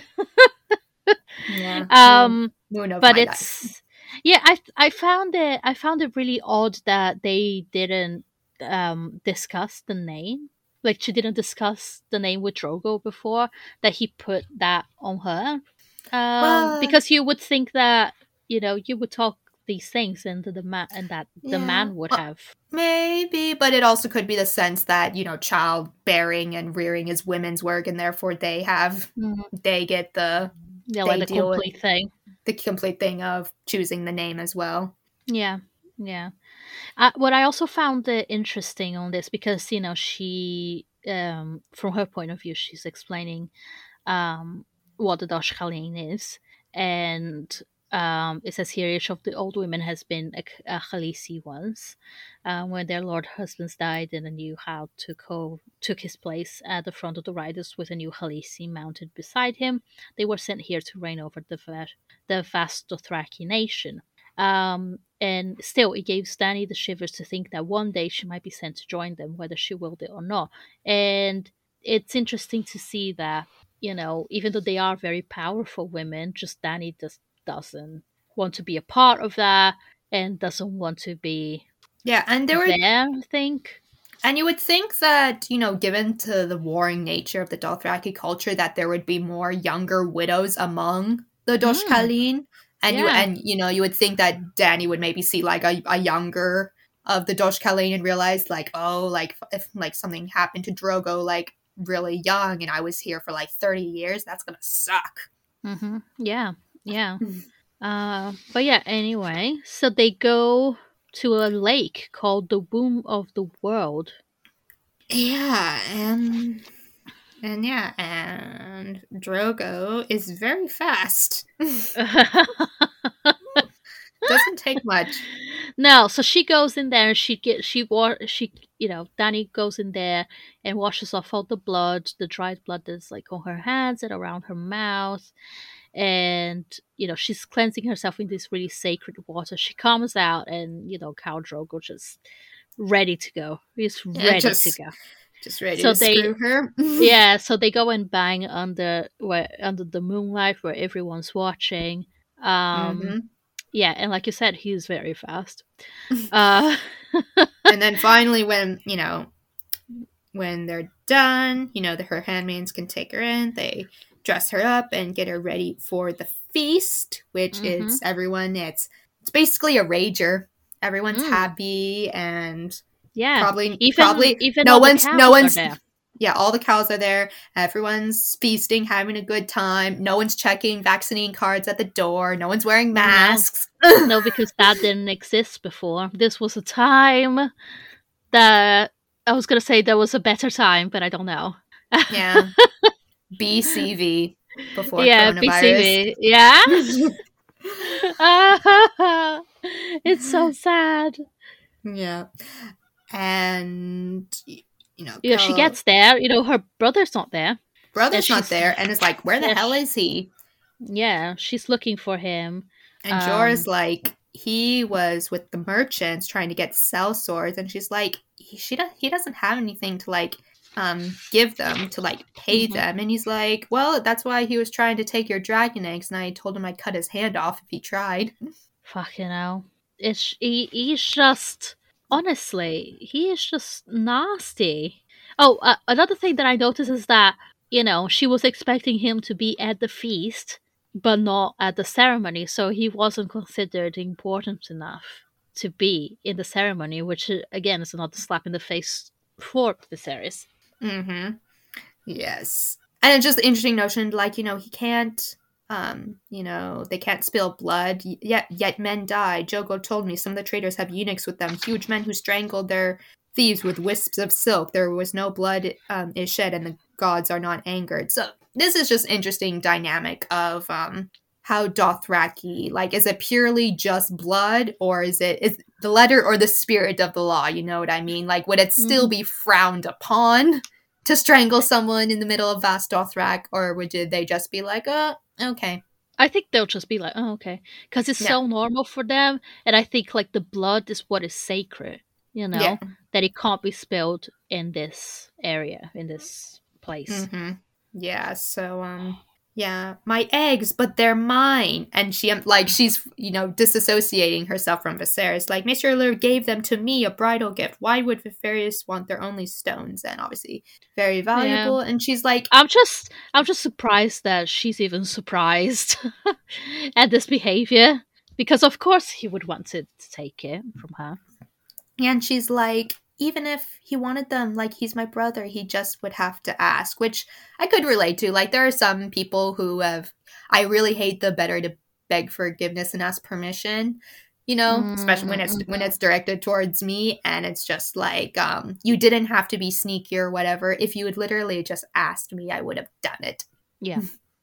S1: Yeah,
S2: Um,
S1: moon of
S2: but
S1: my life.
S2: it's yeah, I found it really odd that they didn't discuss the name. Like she didn't discuss the name with Drogo before, that he put that on her.
S1: Well,
S2: Because you would think that, you would talk these things into the man, and that the
S1: yeah.
S2: man would
S1: Well,
S2: have.
S1: maybe, but it also could be the sense that, childbearing and rearing is women's work, and therefore
S2: Mhm.
S1: they get
S2: Yeah, like
S1: they
S2: the
S1: deal with
S2: complete thing.
S1: the complete thing of choosing the name as well.
S2: Yeah, yeah. What I also found interesting on this, because she, from her point of view, she's explaining what the Dosh Khalin is, and it says here each of the old women has been a Khalisi once. When their lord husbands died, and a new Hal took his place at the front of the riders with a new Khalisi mounted beside him. They were sent here to reign over the vast Dothraki nation. And still, it gave Dany the shivers to think that one day she might be sent to join them, whether she willed it or not. And it's interesting to see that, even though they are very powerful women, just Dany just doesn't want to be a part of that and doesn't want to be
S1: Yeah,
S2: there, I think.
S1: and you would think that, given to the warring nature of the Dothraki culture, that there would be more younger widows among the
S2: Mm,
S1: Doshkalin.
S2: yeah.
S1: You would think that Dany would maybe see like a younger of the Doshkalin and realize like, oh, like if like something happened to Drogo like really young and I was here for like 30 years, that's gonna suck.
S2: Yeah. Yeah. But yeah, anyway, so they go to a lake called the Womb of the World.
S1: Yeah, and Drogo is very fast. Doesn't take much.
S2: No, so she goes in there and Dany goes in there and washes off all the dried blood that's like on her hands and around her mouth. And, she's cleansing herself in this really sacred water. She comes out and, Khal Drogo just ready to go. He's
S1: Yeah,
S2: ready to go.
S1: just ready
S2: So
S1: to screw her.
S2: so they go and bang under the moonlight where everyone's watching. Um,
S1: Hmm.
S2: yeah, and like you said, he's very fast. Uh,
S1: And then finally, when they're done, her handmaids can take her in. They dress her up and get her ready for the feast, which
S2: mhm.
S1: is everyone. It's basically a rager. Everyone's
S2: Mm,
S1: happy and
S2: yeah,
S1: probably
S2: even
S1: probably
S2: even
S1: no
S2: all the
S1: one's no
S2: cows are
S1: one's
S2: there.
S1: Yeah, all the cows are there. Everyone's feasting, having a good time. No one's checking vaccinating cards at the door. No one's wearing
S2: No,
S1: masks.
S2: no, because that didn't exist before. This was a time that I was gonna say there was a better time, but I don't know.
S1: Yeah. BCV, before
S2: Yeah,
S1: coronavirus.
S2: BCV. Yeah. It's so sad.
S1: Yeah. And,
S2: Yeah, she gets there. Her brother's not there, and
S1: brother's not
S2: she's
S1: there. And it's like, where the
S2: yeah,
S1: hell is he?
S2: yeah, she's looking for him.
S1: And Jorah's like, he was with the merchants trying to get sell swords. And she's like, he doesn't have anything to like give them to like pay them. And he's like, well, that's why he was trying to take your dragon eggs. And I told him I'd cut his hand off if he tried.
S2: Fucking hell. He's just, honestly, he is just nasty. Oh, another thing that I noticed is that, she was expecting him to be at the feast, but not at the ceremony, so he wasn't considered important enough to be in the ceremony, which, again, is another slap in the face for Viserys.
S1: Mm-hmm. Yes. And it's just an interesting notion, like, he can't, they can't spill blood, yet men die. Jogo told me some of the traders have eunuchs with them, huge men who strangled their thieves with wisps of silk. There was no blood is shed, and the gods are not angered. So this is just interesting dynamic of how Dothraki, like, is it purely just blood, or is the letter or the spirit of the law? You know what I mean? Like, would it still be frowned upon to strangle someone in the middle of Vast Dothrak, or would they just be like, okay?
S2: I think they'll just be like, oh, okay. Because it's so normal for them, and I think, like, the blood is what is sacred, that it can't be spilled in this area, in this place.
S1: Mm-hmm. Yeah, so, yeah, my eggs, but they're mine. And she's, disassociating herself from Viserys. Like, Mr. Lure gave them to me, a bridal gift. Why would Viserys want their only stones? And obviously very valuable. Yeah. And she's like,
S2: I'm just surprised that she's even surprised at this behavior. Because of course he would want to take it from her.
S1: And she's like, even if he wanted them, like, he's my brother, he just would have to ask, which I could relate to. Like, there are some people who I really hate the better to beg forgiveness and ask permission, especially when it's directed towards me, and it's just like, you didn't have to be sneaky or whatever. If you had literally just asked me, I would have done it.
S2: Yeah.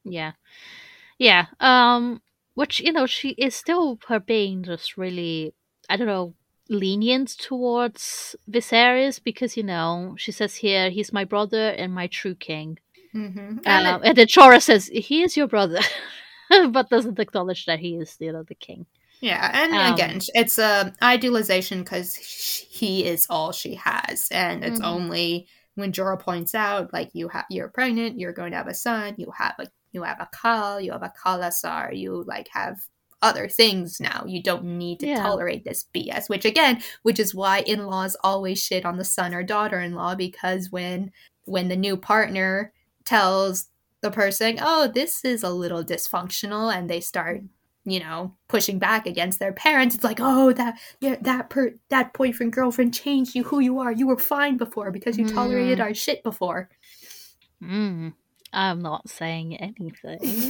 S2: Yeah. Which, she is still her being just really, I don't know, lenient towards Viserys, because she says here, he's my brother and my true king.
S1: Mm-hmm.
S2: And then Jorah says he is your brother, but doesn't acknowledge that he is the king.
S1: Yeah, and again, it's a idealization because he is all she has, and it's only when Jorah points out, like, you're pregnant, you're going to have a son, you have a Khal, you have a Khalasar, you like have other things now. You don't need to tolerate this BS, which is why in-laws always shit on the son or daughter-in-law, because when the new partner tells the person, oh, this is a little dysfunctional, and they start, pushing back against their parents, it's like, oh, that boyfriend, girlfriend changed you who you are. You were fine before because you tolerated our shit before.
S2: I'm not saying anything.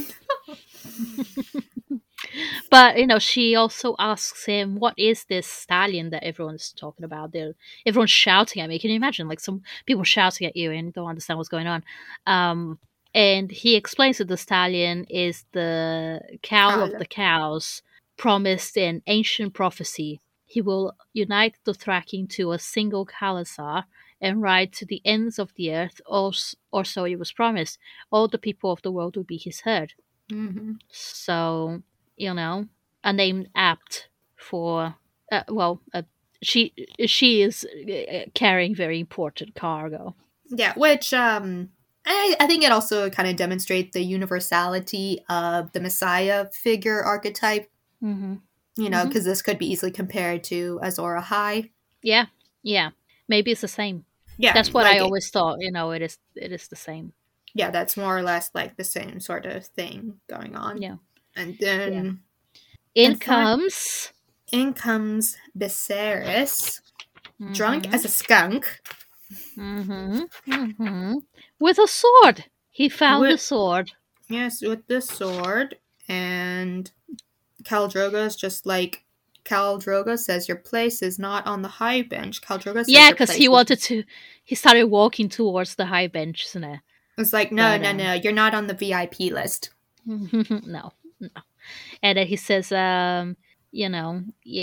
S2: But, she also asks him, what is this stallion that everyone's talking about? Everyone's shouting at me. Can you imagine, like, some people shouting at you and you don't understand what's going on? And he explains that the stallion is the cow of the cows, promised in ancient prophecy. He will unite the Dothraki into a single Khalasar and ride to the ends of the earth, or so he was promised. All the people of the world will be his herd.
S1: Mm-hmm.
S2: So, a name apt for, she is carrying very important cargo.
S1: Yeah, which I think it also kind of demonstrates the universality of the Messiah figure archetype. Because this could be easily compared to Azor Ahai.
S2: Yeah. Maybe it's the same. Yeah, that's what I always thought. It is the same.
S1: Yeah, that's more or less like the same sort of thing going on.
S2: Yeah.
S1: And then
S2: in comes
S1: Viserys, drunk as a skunk.
S2: With a sword. He found the
S1: With
S2: sword.
S1: yes, with this sword, and Khal Drogo's just like Khal Drogo says your place is not on the high bench. Khal Drogo says
S2: Yeah,
S1: your
S2: because
S1: place
S2: he
S1: is.
S2: wanted to. He started walking towards the high bench, isn't it?
S1: It's like no,
S2: But
S1: no, no. You're not on the VIP list.
S2: no, no. And then he says, you know,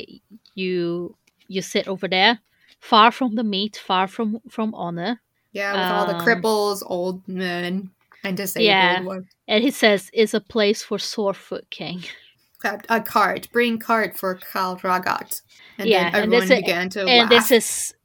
S2: you you sit over there, far from the meat, far from honor.
S1: Yeah, with all the
S2: Um,
S1: cripples, old men, and disabled
S2: yeah,
S1: ones.
S2: and he says, "Is a place for Sorefoot King."
S1: A cart. Bring cart for Khal Ragat. And then
S2: Yeah,
S1: everyone began to
S2: this
S1: laugh.
S2: is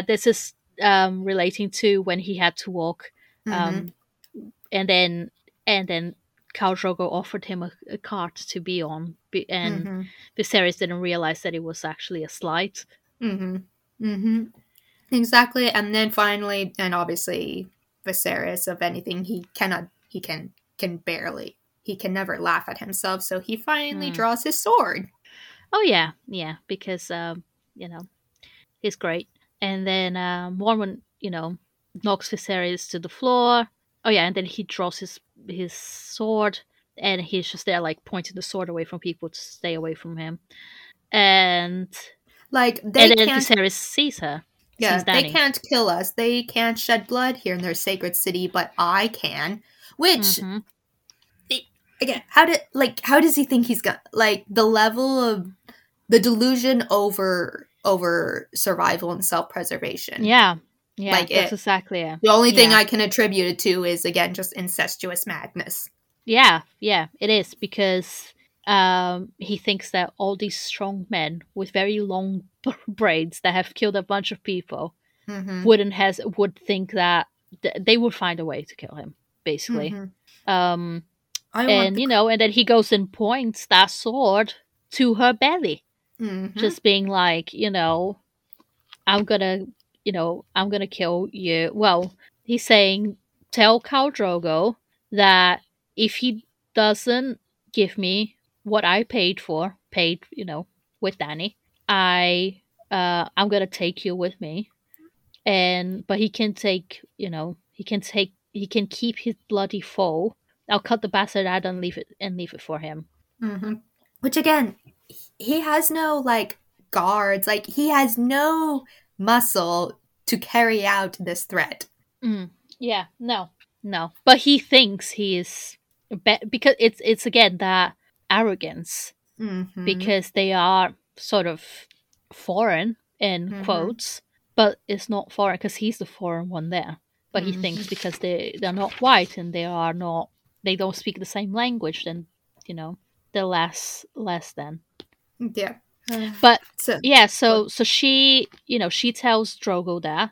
S2: relating to when he had to walk,
S1: Mm-hmm.
S2: um, and then and then Khal Drogo offered him a cart to be on, and
S1: Mm-hmm.
S2: Viserys didn't realize that it was actually a slight.
S1: Mm-hmm. Mm-hmm. Exactly. And then finally, and obviously, Viserys, of anything, he can barely, he can never laugh at himself. So he finally
S2: Hmm.
S1: draws his sword.
S2: Oh yeah, yeah, because you know, he's great. And then Mormon, knocks Viserys to the floor. Oh yeah, and then he draws his sword, and he's just there like pointing the sword away from people to stay away from him. And
S1: Like,
S2: and
S1: they
S2: then
S1: can't,
S2: Viserys sees
S1: yeah, they
S2: Dany.
S1: can't kill us. They can't shed blood here in their sacred city, but I can. Which,
S2: Mm-hmm.
S1: again, how does he think he's got, like, the level of the delusion over survival and self-preservation?
S2: Yeah, yeah,
S1: Like,
S2: that's
S1: it,
S2: exactly it.
S1: the only thing
S2: Yeah.
S1: I can attribute it to is, again, just incestuous madness.
S2: Yeah, yeah, it is because he thinks that all these strong men with very long braids that have killed a bunch of people
S1: Mm-hmm.
S2: would think that they would find a way to kill him, basically.
S1: Mm-hmm.
S2: Um,
S1: I want
S2: and
S1: the.
S2: and then he goes and points that sword to her belly,
S1: Mm-hmm.
S2: just being like, I'm gonna, I'm gonna kill you. Well, he's saying, tell Khal Drogo that if he doesn't give me what I paid, with Dany, I'm gonna take you with me. And but he can take, he can keep his bloody foe. I'll cut the bastard out and leave it for him.
S1: Mm-hmm. Which, again, he has no, like, guards. Like, he has no muscle to carry out this threat.
S2: Mm. Yeah, no, no. But he thinks he is because it's again that arrogance,
S1: Mm-hmm.
S2: because they are sort of foreign in
S1: Mm-hmm.
S2: quotes, but it's not foreign because he's the foreign one there. But he thinks
S1: Mm-hmm.
S2: because they're not white and they don't speak the same language, then they're less than.
S1: Yeah.
S2: But
S1: So,
S2: yeah,
S1: what?
S2: so she tells Drogo that,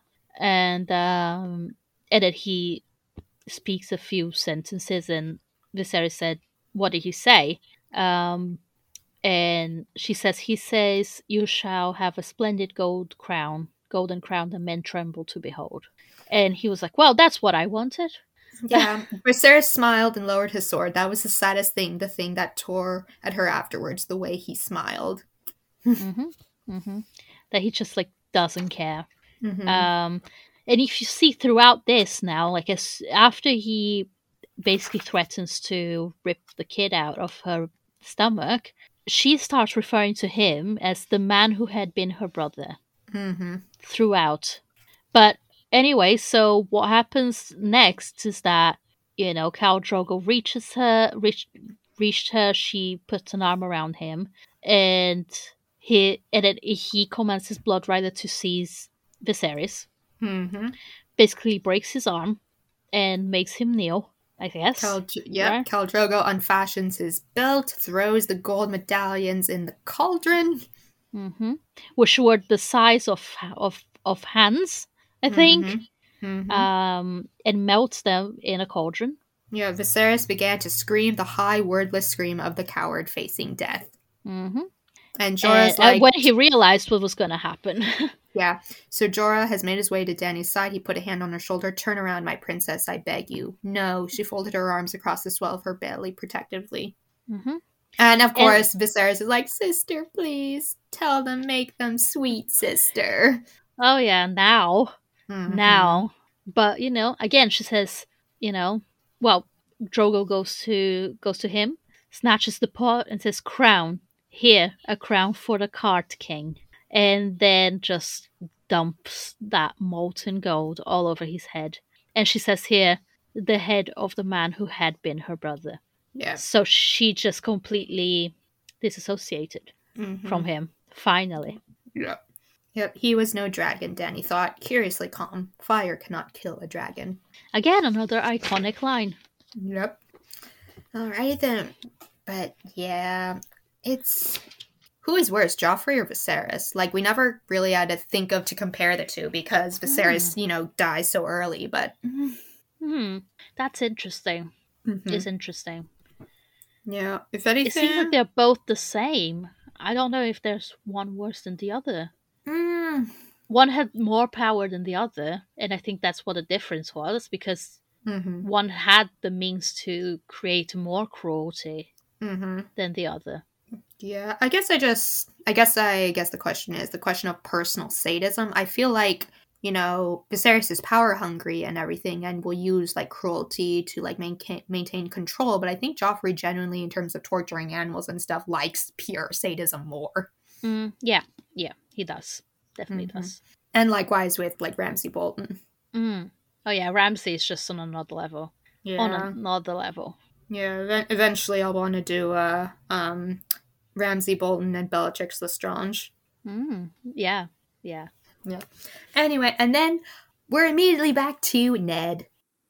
S2: and then he speaks a few sentences, and Viserys said, "What did he say?" Um, and she says, "He says you shall have a splendid golden crown that men tremble to behold." And he was like, "Well, that's what I wanted."
S1: Yeah. Viserys smiled and lowered his sword. That was the saddest thing, the thing that tore at her afterwards, the way he smiled.
S2: Mm-hmm. Mm-hmm. That he just like doesn't care.
S1: Mm-hmm.
S2: Um, and if you see throughout this now, like after he basically threatens to rip the kid out of her stomach, she starts referring to him as the man who had been her brother
S1: Mm-hmm.
S2: throughout. But anyway, so what happens next is that Khal Drogo reached her. She puts an arm around him, and he commands his blood rider to seize Viserys.
S1: Mm-hmm.
S2: Basically, breaks his arm and makes him kneel. I guess,
S1: Yep.
S2: right?
S1: Khal Drogo unfashions his belt, throws the gold medallions in the cauldron.
S2: Mm-hmm. Which were the size of hands, I think,
S1: Mm-hmm. Mm-hmm.
S2: and melts them in a cauldron.
S1: Yeah, Viserys began to scream the high, wordless scream of the coward facing death.
S2: Mm-hmm.
S1: And
S2: And
S1: Jorah's like,
S2: when he realized what was going to happen.
S1: yeah. So Jorah has made his way to Dany's side. He put a hand on her shoulder. Turn around, my princess, I beg you. No. She folded her arms across the swell of her belly protectively.
S2: Mm-hmm.
S1: And of
S2: And
S1: course, Viserys is like, sister, please. Tell them, make them sweet, sister.
S2: oh yeah, now.
S1: Mm-hmm.
S2: now. But again, she says, well, Drogo goes to him, snatches the pot, and says, "Crown here, a crown for the Cart King," and then just dumps that molten gold all over his head. And she says here, "The head of the man who had been her brother."
S1: Yeah.
S2: So she just completely disassociated
S1: Mm-hmm.
S2: from him. Finally,
S1: Yeah. Yep, he was no dragon, Danny thought, curiously calm. Fire cannot kill a dragon.
S2: again, another iconic line.
S1: Yep. Alright then. But yeah, it's who is worse, Joffrey or Viserys? Like we never really had to think of to compare the two because
S2: Hmm.
S1: Viserys, dies so early. But
S2: Hmm. That's interesting.
S1: mm-hmm.
S2: Is interesting.
S1: Yeah, if
S2: It seems like
S1: anything,
S2: they're both the same. I don't know if there's one worse than the other.
S1: mm,
S2: One had more power than the other, and I think that's what the difference was, because
S1: mm-hmm,
S2: one had the means to create more cruelty
S1: mm-hmm.
S2: than the other.
S1: Yeah, I guess the question is the question of personal sadism. I feel like, Viserys is power hungry and everything and will use like cruelty to like maintain control, but I think Joffrey genuinely in terms of torturing animals and stuff likes pure sadism more.
S2: Yeah, yeah, he does. Definitely
S1: Hmm.
S2: does.
S1: And likewise with like Ramsay Bolton.
S2: Mm. Oh yeah, Ramsay is just on another level. On
S1: Yeah.
S2: another level.
S1: Yeah, eventually I'll want to do Ramsay Bolton and Bellatrix Lestrange.
S2: Yeah, yeah.
S1: Yeah. Anyway, and then we're immediately back to Ned.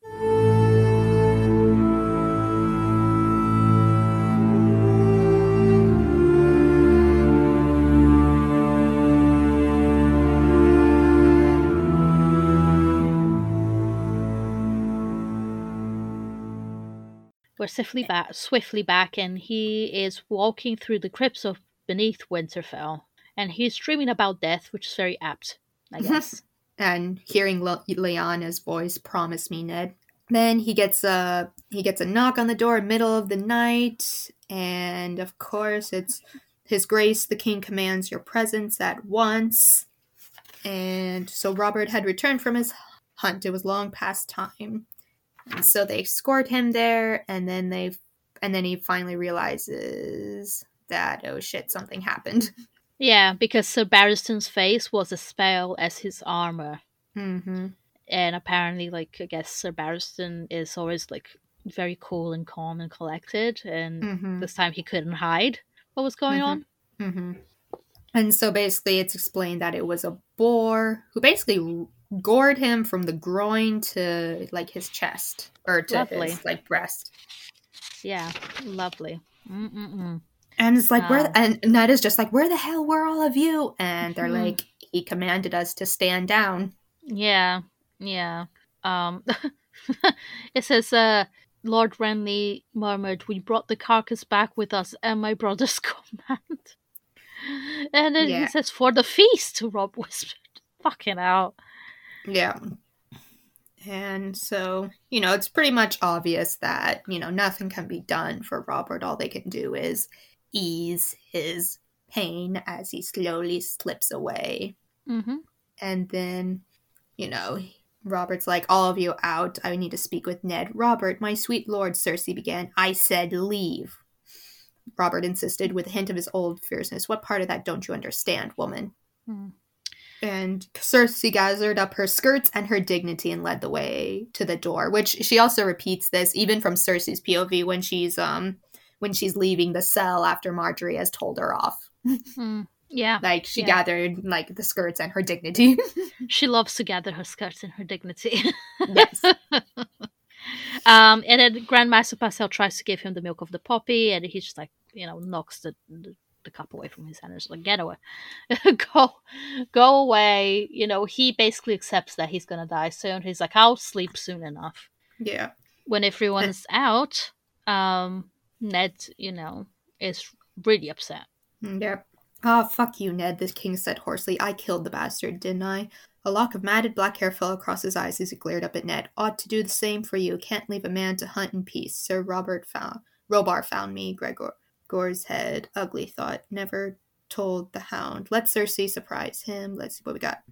S2: We're swiftly back, and he is walking through the crypts of beneath Winterfell, and he's dreaming about death, which is very apt, I guess.
S1: And hearing Lyanna's voice, promise me, Ned. Then he gets a knock on the door middle of the night, and of course it's His Grace the King commands your presence at once. And so Robert had returned from his hunt. It was long past time. And so they escort him there, and then he finally realizes that oh shit, something happened.
S2: Yeah, because Sir Barristan's face was as pale as his armor.
S1: Mm-hmm.
S2: And apparently, like, I guess Sir Barristan is always, like, very cool and calm and collected, and
S1: Mm-hmm.
S2: this time he couldn't hide what was going
S1: Mm-hmm.
S2: on.
S1: Mm-hmm. And so basically, it's explained that it was a boar who basically gored him from the groin to like his chest or to
S2: Lovely.
S1: his like breast.
S2: Yeah, lovely. Mm-mm-mm.
S1: And it's like,
S2: Um,
S1: and Ned is just like, where the hell were all of you? And they're
S2: hmm.
S1: like, he commanded us to stand down.
S2: Yeah, yeah. Um, it says, Lord Renly murmured, "We brought the carcass back with us and my brother's command." And then he
S1: Yeah.
S2: says, "For the feast," Rob whispered. Fucking hell.
S1: Yeah. And so, it's pretty much obvious that, nothing can be done for Robert. All they can do is ease his pain as he slowly slips away.
S2: Mm-hmm.
S1: And then, you know, Robert's like, all of you out. I need to speak with Ned. Robert, my sweet lord, Cersei began. I said leave. Robert insisted with a hint of his old fierceness. What part of that don't you understand, woman?
S2: Mm.
S1: And Cersei gathered up her skirts and her dignity and led the way to the door, which she also repeats this even from Cersei's POV when she's leaving the cell after Marjorie has told her off.
S2: Mm. Yeah,
S1: Like she
S2: yeah.
S1: gathered like the skirts and her dignity.
S2: She loves to gather her skirts in her dignity.
S1: Yes.
S2: And then Grandmaster Parcell tries to give him the milk of the poppy, and he just, like, knocks the cup away from his hand and is like, "Get away, go, go away." He basically accepts that he's gonna die soon. He's like, "I'll sleep soon enough."
S1: Yeah.
S2: When everyone's out, Ned, is really upset.
S1: Yep. Ah, fuck you, Ned, the king said hoarsely. I killed the bastard, didn't I? A lock of matted black hair fell across his eyes as he glared up at Ned. Ought to do the same for you. Can't leave a man to hunt in peace. Sir Robar found me, Gregor's head. Ugly thought. Never told the hound. Let Cersei surprise him. Let's see what we got.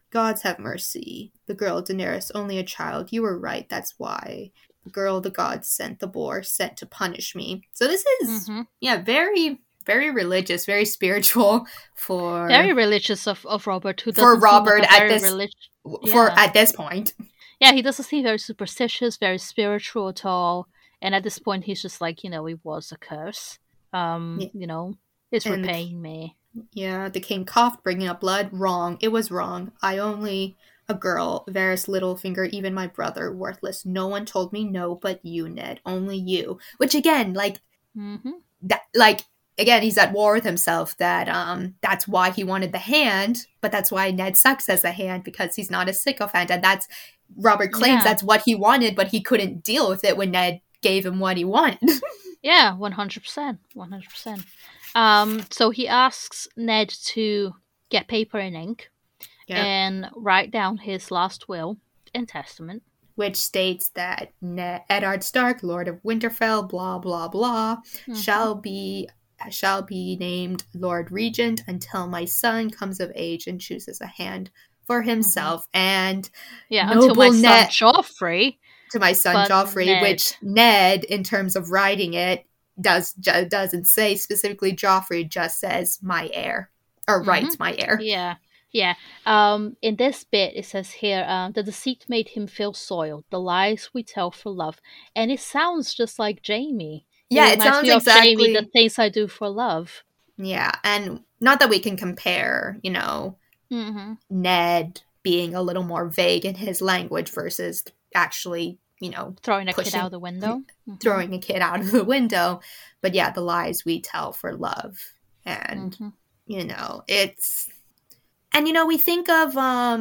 S1: Gods have mercy. The girl, Daenerys, only a child. You were right, that's why. The girl the gods sent, the boar sent to punish me. So this is,
S2: Mm-hmm.
S1: yeah, very, very religious, very spiritual
S2: Very
S1: for
S2: religious of Robert, who doesn't seem like
S1: Robert
S2: a
S1: at
S2: very
S1: this
S2: religious.
S1: for
S2: Yeah,
S1: at this point.
S2: yeah, he doesn't seem very superstitious, very spiritual at all. And at this point, he's just like, it was a curse.
S1: Yeah.
S2: It's
S1: And
S2: repaying me.
S1: the king coughed, bringing up blood. Wrong. It was wrong. I only a girl, Varys Littlefinger, even my brother, worthless. No one told me no but you, Ned. Only you. Which again,
S2: Mm-hmm.
S1: that like again, he's at war with himself that that's why he wanted the hand, but that's why Ned sucks as a hand because he's not a sycophant. And that's Robert claims
S2: Yeah,
S1: that's what he wanted, but he couldn't deal with it when Ned gave him what he wanted.
S2: yeah, 100%, 100%. So he asks Ned to get paper and ink
S1: Yep.
S2: and write down his last will and testament.
S1: Which states that Eddard Stark, Lord of Winterfell, blah blah blah,
S2: Mm-hmm.
S1: shall be named Lord Regent until my son comes of age and chooses a hand for
S2: Mm-hmm.
S1: himself. And
S2: Yeah, until my
S1: noble
S2: son
S1: Ned
S2: Joffrey,
S1: to my son
S2: but
S1: Joffrey,
S2: Ned.
S1: which Ned, in terms of writing it, doesn't say specifically Joffrey, just says my heir or
S2: Mm-hmm.
S1: writes my heir.
S2: Yeah, yeah. In this bit, it says here, the deceit made him feel soiled. The lies we tell for love, and it sounds just like Jamie. It
S1: Yeah, it
S2: reminds
S1: sounds
S2: me of Jamie, the
S1: exactly.
S2: things I do for love.
S1: Yeah, and not that we can compare,
S2: Mm-hmm.
S1: Ned being a little more vague in his language versus actually,
S2: Throwing a kid out
S1: pushing,
S2: the window. Mm-hmm.
S1: throwing a kid out of the window. But yeah, the lies we tell for love. And,
S2: Mm-hmm.
S1: it's. And, we think of,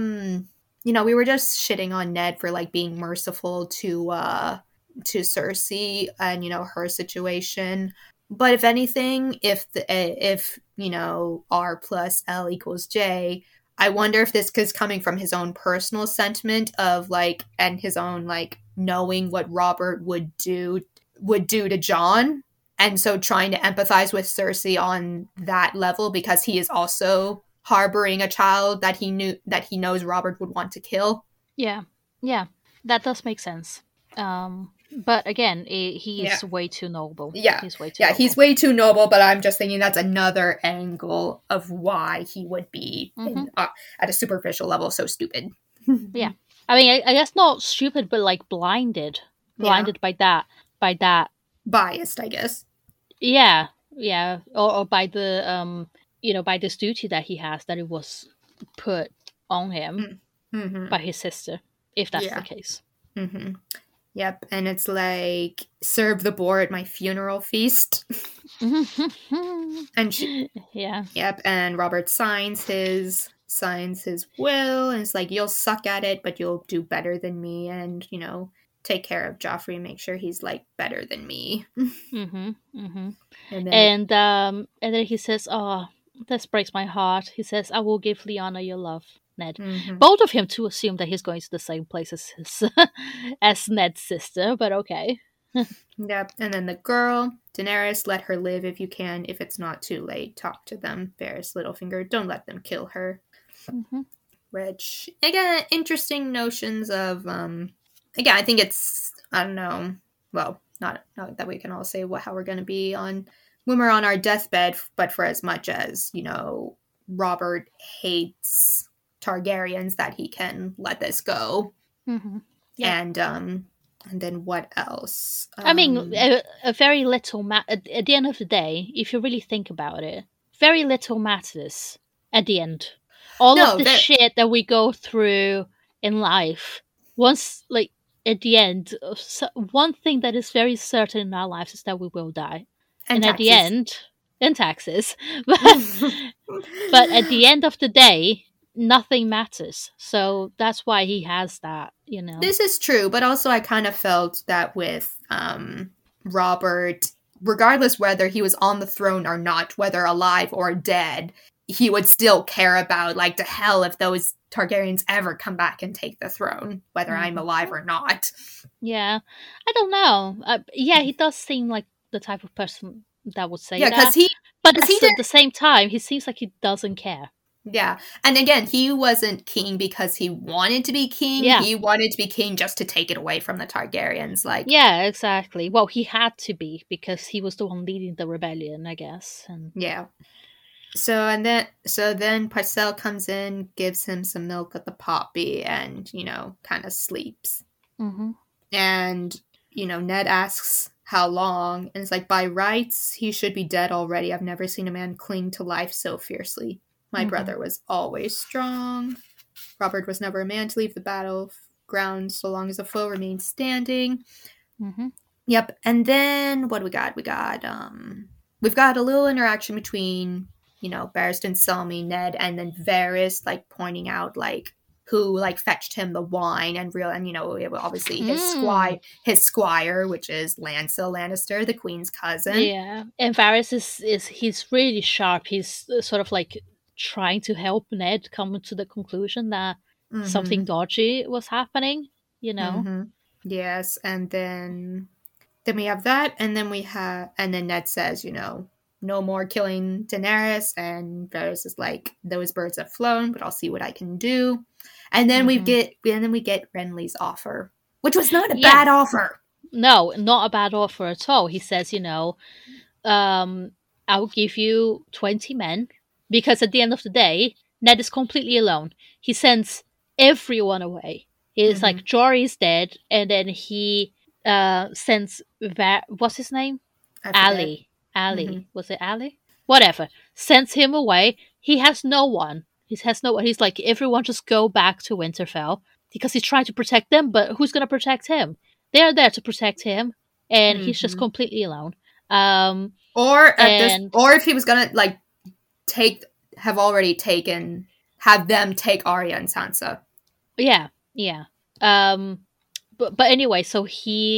S1: we were just shitting on Ned for like being merciful to Cersei and, her situation. But if anything, if R plus L equals J, I wonder if this is coming from his own personal sentiment of like, and his own like knowing what Robert would do to John, and so trying to empathize with Cersei on that level because he is also harboring a child that he knows Robert would want to kill.
S2: Yeah, yeah, that does make sense. But again, he
S1: Yeah.
S2: is way too noble.
S1: Yeah.
S2: He's way too
S1: Yeah, he's
S2: noble.
S1: way too noble, but I'm just thinking that's another angle of why he would be
S2: Mm-hmm.
S1: at a superficial level so stupid.
S2: Yeah, I mean, I guess not stupid, but like blinded,
S1: Yeah.
S2: blinded by that.
S1: Biased, I guess.
S2: Yeah, yeah, or by the by this duty that he has that it was put on him
S1: Mm-hmm.
S2: by his sister, if that's the
S1: Yeah.
S2: case.
S1: Mm-hmm. Yep. And it's like, serve the boar at my funeral feast. And she,
S2: Yeah.
S1: yep. And Robert signs his will, and it's like, you'll suck at it, but you'll do better than me, and take care of Joffrey and make sure he's like better than me.
S2: Mm-hmm. Mm-hmm.
S1: And then
S2: And then he says, "Oh, this breaks my heart." He says, "I will give Lyanna your love, Ned."
S1: mhm.
S2: Both of him to assume that he's going to the same place as his as Ned's sister, but okay.
S1: Yep. And then the girl, Daenerys, let her live if you can. If it's not too late, talk to them. Varys Littlefinger, don't let them kill her.
S2: Mm-hmm.
S1: Which, again, interesting notions of, again, I think it's, I don't know, well, not that we can all say how we're going to be on when we're on our deathbed, but for as much as, Robert hates Targaryens, that he can let this go.
S2: Mm-hmm. Yeah.
S1: And then what else?
S2: I mean, a very little at the end of the day, if you really think about it, very little matters at the end. All of
S1: No,
S2: the shit that we go through in life, once, like, at the end, one thing that is very certain in our lives is that we will die.
S1: and
S2: And at the
S1: taxes.
S2: end, and taxes. But at the end of the day, nothing matters. So that's why he has that,
S1: This is true, but also I kind of felt that with Robert, regardless whether he was on the throne or not, whether alive or dead, he would still care about, like, to hell if those Targaryens ever come back and take the throne, whether I'm alive or not.
S2: Yeah. I don't know. Yeah, he does seem like the type of person that would say
S1: Yeah,
S2: that.
S1: because
S2: But
S1: he
S2: at the same time, he seems like he doesn't care.
S1: Yeah. And again, he wasn't king because he wanted to be king.
S2: Yeah.
S1: He wanted to be king just to take it away from the Targaryens. Like,
S2: Yeah, exactly. Well, he had to be because he was the one leading the rebellion, I guess. And
S1: yeah. So then Parcell comes in, gives him some milk at the poppy, and, kind of sleeps.
S2: mm-hmm.
S1: And, Ned asks how long, and it's like, by rights, he should be dead already. I've never seen a man cling to life so fiercely. My
S2: Mm-hmm.
S1: brother was always strong. Robert was never a man to leave the battleground so long as the foe remained standing.
S2: Mm-hmm.
S1: Yep. And then what do we got? We've got a little interaction between, Barristan, Selmy, Ned, and then Varys, like, pointing out, like, who, like, fetched him the wine and obviously his squire, which is Lancel Lannister, the Queen's cousin.
S2: Yeah. And Varys is he's really sharp. He's sort of like trying to help Ned come to the conclusion that something dodgy was happening,
S1: Mm-hmm. Yes. And then we have that, and then Ned says, no more killing Daenerys, and Varys is like, those birds have flown, but I'll see what I can do. And then we get Renly's offer, which was not a bad offer.
S2: No, not a bad offer at all. He says, I'll give you 20 men, because at the end of the day, Ned is completely alone. He sends everyone away. He's like, Jory's dead, and then he sends what's his name? Ali. Was it Ali? Whatever. Sends him away. He has no one. He's like, everyone just go back to Winterfell, because he's trying to protect them, but who's going to protect him? They're there to protect him, and he's just completely alone.
S1: Or if he was going to, like, have them take Arya and Sansa.
S2: Yeah. But anyway, so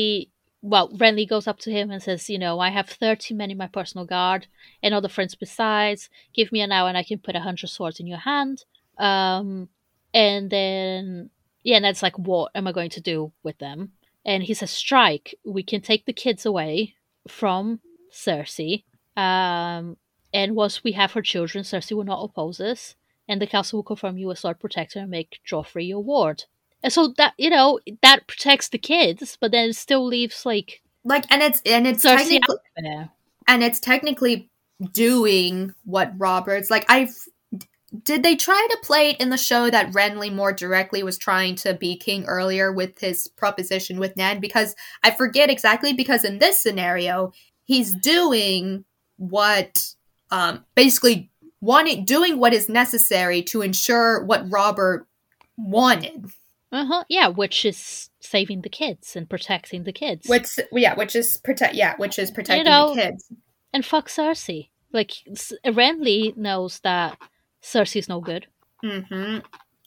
S2: Renly goes up to him and says, I have 30 men in my personal guard and other friends besides. Give me an hour and I can put 100 swords in your hand. And then, Ned's like, what am I going to do with them? And he says, strike. We can take the kids away from Cersei. And once we have her children, Cersei will not oppose us. And the castle will confirm you as Lord Protector and make Joffrey your ward. And so that that protects the kids, but then it still leaves
S1: and it's technically doing what Robert's like. Did they try to play it in the show that Renly more directly was trying to be king earlier with his proposition with Ned? Because I forget exactly, because in this scenario, he's doing what basically doing what is necessary to ensure what Robert wanted.
S2: Yeah, which is saving the kids and protecting the kids.
S1: Which is protecting the kids.
S2: And fuck Cersei. Like, Renly knows that Cersei's no good.
S1: Mm-hmm.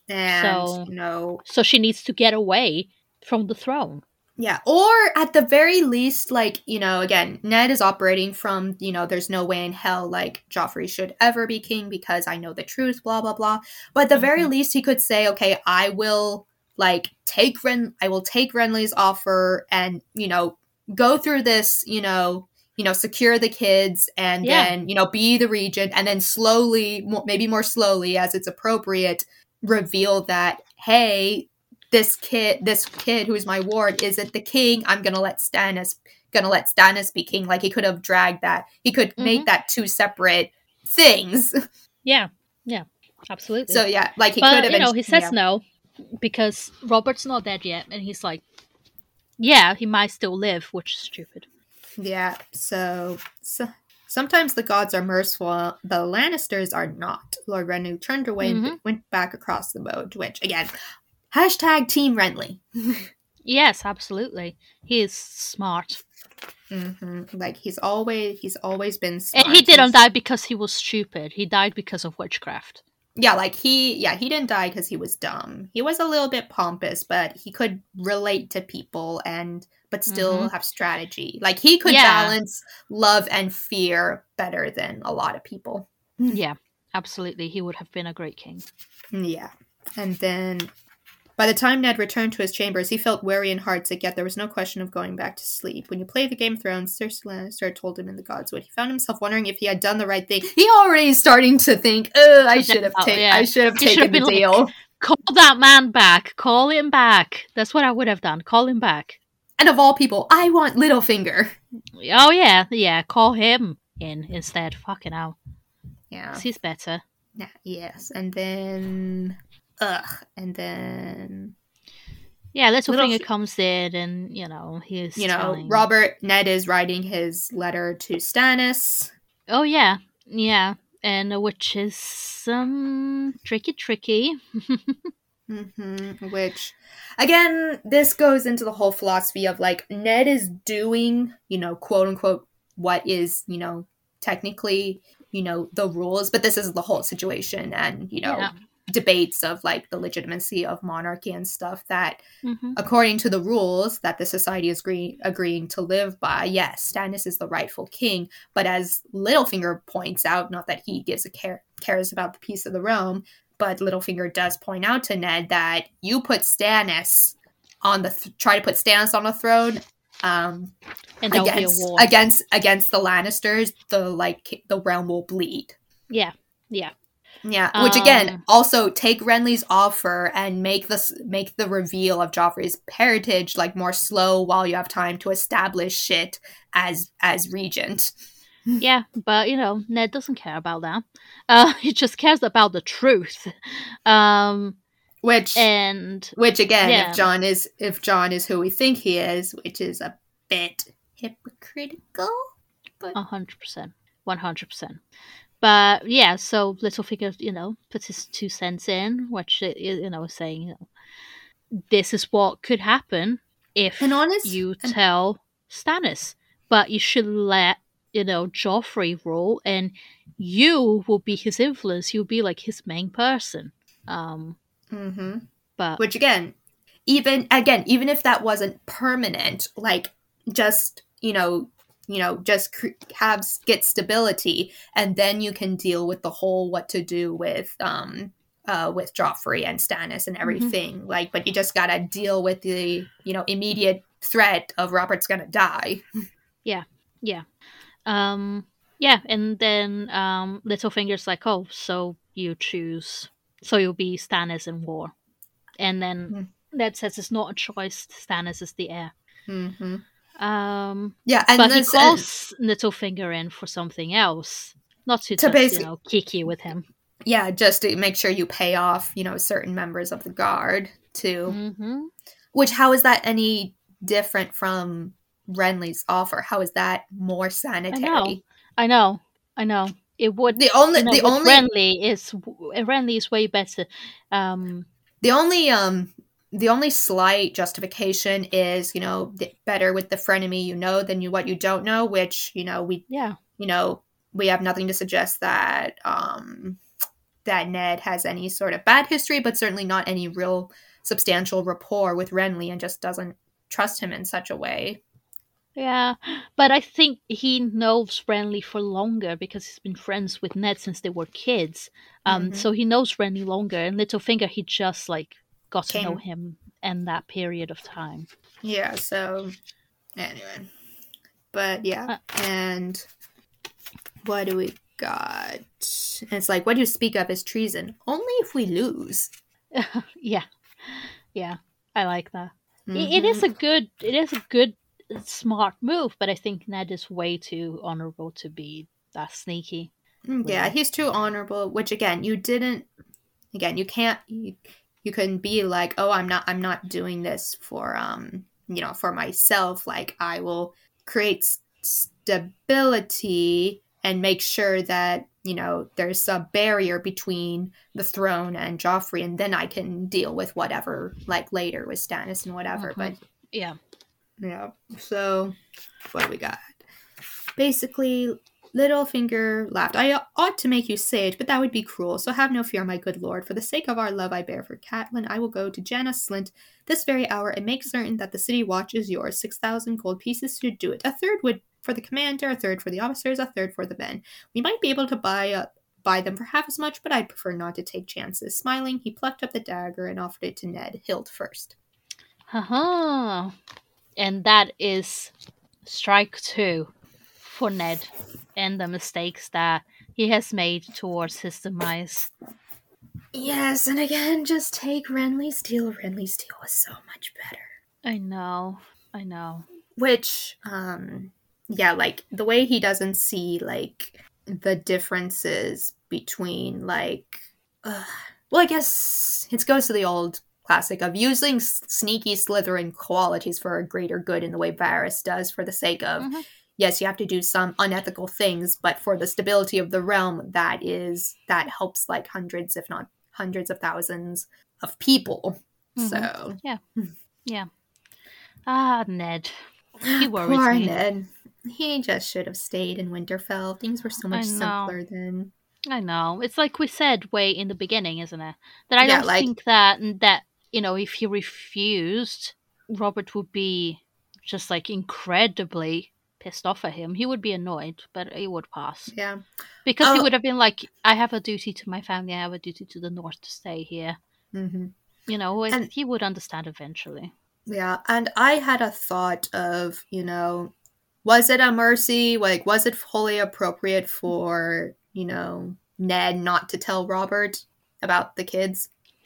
S1: And
S2: so she needs to get away from the throne.
S1: Yeah, or at the very least, like, again, Ned is operating from, there's no way in hell, like, Joffrey should ever be king because I know the truth, blah, blah, blah. But at the very least, he could say, okay, I will, like, take Renly's offer and, go through this, secure the kids and then, be the regent, and then slowly, maybe more slowly as it's appropriate, reveal that, hey, this kid who's my ward isn't the king. I'm gonna let Stannis be king. Like, he could have dragged that. He could make that two separate things.
S2: Yeah, absolutely.
S1: So yeah, like, he could have.
S2: He says no because Robert's not dead yet, and he's like, yeah, he might still live, which is stupid.
S1: Yeah. So sometimes the gods are merciful. The Lannisters are not. Lord Renly turned away and went back across the moat. Which, again, # Team Renly.
S2: Yes, absolutely. He is smart.
S1: Like, he's always been smart.
S2: And he didn't die because he was stupid. He died because of witchcraft.
S1: Yeah, like, he didn't die because he was dumb. He was a little bit pompous, but he could relate to people but still have strategy. Like, he could balance love and fear better than a lot of people.
S2: Yeah, absolutely. He would have been a great king.
S1: Yeah. And then By the time Ned returned to his chambers, he felt weary and heartsick, yet there was no question of going back to sleep. When you play the Game of Thrones, Cersei Lannister told him in the Godswood. He found himself wondering if he had done the right thing. He already is starting to think, I should have taken the deal.
S2: Like, call that man back. Call him back. That's what I would have done. Call him back.
S1: And of all people, I want Littlefinger.
S2: Oh, yeah. Call him in instead. Fucking hell.
S1: Yeah.
S2: He's better.
S1: Yeah, yes. And then... Yeah,
S2: Littlefinger comes in and, he's telling...
S1: Ned is writing his letter to Stannis.
S2: Oh, yeah. Yeah. And which is tricky.
S1: Which, again, this goes into the whole philosophy of, like, Ned is doing, quote-unquote, what is, technically, the rules, but this is the whole situation and, debates of, like, the legitimacy of monarchy and stuff that, according to the rules that the society is agreeing to live by, yes, Stannis is the rightful king, but as Littlefinger points out, not that he cares about the peace of the realm, but Littlefinger does point out to Ned that you put Stannis on try to put Stannis on the throne, and against the Lannisters, the realm will bleed.
S2: Yeah.
S1: Yeah, which again, also take Renly's offer and make the reveal of Joffrey's parentage like more slow while you have time to establish shit as regent.
S2: Yeah, but Ned doesn't care about that. He just cares about the truth.
S1: Which again, yeah. if Jon is who we think he is, which is a bit hypocritical, but
S2: 100%. But yeah, so Littlefinger, puts his 2 cents in, which is saying, this is what could happen if you tell Stannis, but you should let Joffrey rule, and you will be his influence. You'll be like his main person. But
S1: which again, even if that wasn't permanent, like just get stability, and then you can deal with the whole what to do with Joffrey and Stannis and everything. Like, but you just gotta deal with the immediate threat of Robert's gonna die.
S2: Yeah. And then Littlefinger's like, oh, so you choose, so you'll be Stannis in war, and then Ned says it's not a choice. Stannis is the heir.
S1: And
S2: but he calls Littlefinger in for something else, not to just kiki with him.
S1: Yeah, just to make sure you pay off, certain members of the guard too. Which, how is that any different from Renly's offer? How is that more sanitary?
S2: I know. It would. Renly is way better.
S1: The only slight justification is, better with the frenemy than what you don't know, which, we have nothing to suggest that that Ned has any sort of bad history, but certainly not any real substantial rapport with Renly and just doesn't trust him in such a way.
S2: Yeah, but I think he knows Renly for longer because he's been friends with Ned since they were kids. So he knows Renly longer, and Littlefinger, he just got to know him in that period of time.
S1: Yeah, so anyway. But yeah, and what do we got? And it's like, what do you speak of as treason? Only if we lose.
S2: Yeah, I like that. It is a good, smart move, but I think Ned is way too honorable to be that sneaky.
S1: Yeah, he's too honorable, which again, you couldn't be like, oh, I'm not doing this for for myself. Like, I will create stability and make sure that there's a barrier between the throne and Joffrey, and then I can deal with whatever, like, later with Stannis and whatever. But
S2: yeah.
S1: So what do we got? Basically, Littlefinger laughed. I ought to make you sage, but that would be cruel. So have no fear, my good lord. For the sake of our love I bear for Catelyn, I will go to Jaina Slint this very hour and make certain that the city watch is yours. 6,000 gold pieces should do it. A third would for the commander, a third for the officers, a third for the men. We might be able to buy buy them for half as much, but I'd prefer not to take chances. Smiling, he plucked up the dagger and offered it to Ned, hilt first.
S2: Haha. And that is strike two for Ned and the mistakes that he has made towards his demise.
S1: Yes, and again, just take Renly Steel. Renly Steel was so much better.
S2: I know.
S1: Which, yeah, like, the way he doesn't see, like, the differences between, like, well, I guess it goes to the old classic of using sneaky Slytherin qualities for a greater good in the way Varys does for the sake of, yes, you have to do some unethical things, but for the stability of the realm, that helps, like, hundreds, if not hundreds of thousands of people. So.
S2: Yeah. Ah, Ned. He worries
S1: Poor
S2: me.
S1: Ned. He just should have stayed in Winterfell. Things were so much simpler then.
S2: I know. It's like we said way in the beginning, isn't it? That I don't think that if he refused, Robert would be just like incredibly pissed off at him. He would be annoyed, but he would pass.
S1: Yeah.
S2: Because he would have been like, I have a duty to my family, I have a duty to the North to stay here.
S1: Mm-hmm.
S2: He would understand eventually.
S1: Yeah, and I had a thought of, was it a mercy? Like, was it wholly appropriate for, Ned not to tell Robert about the kids?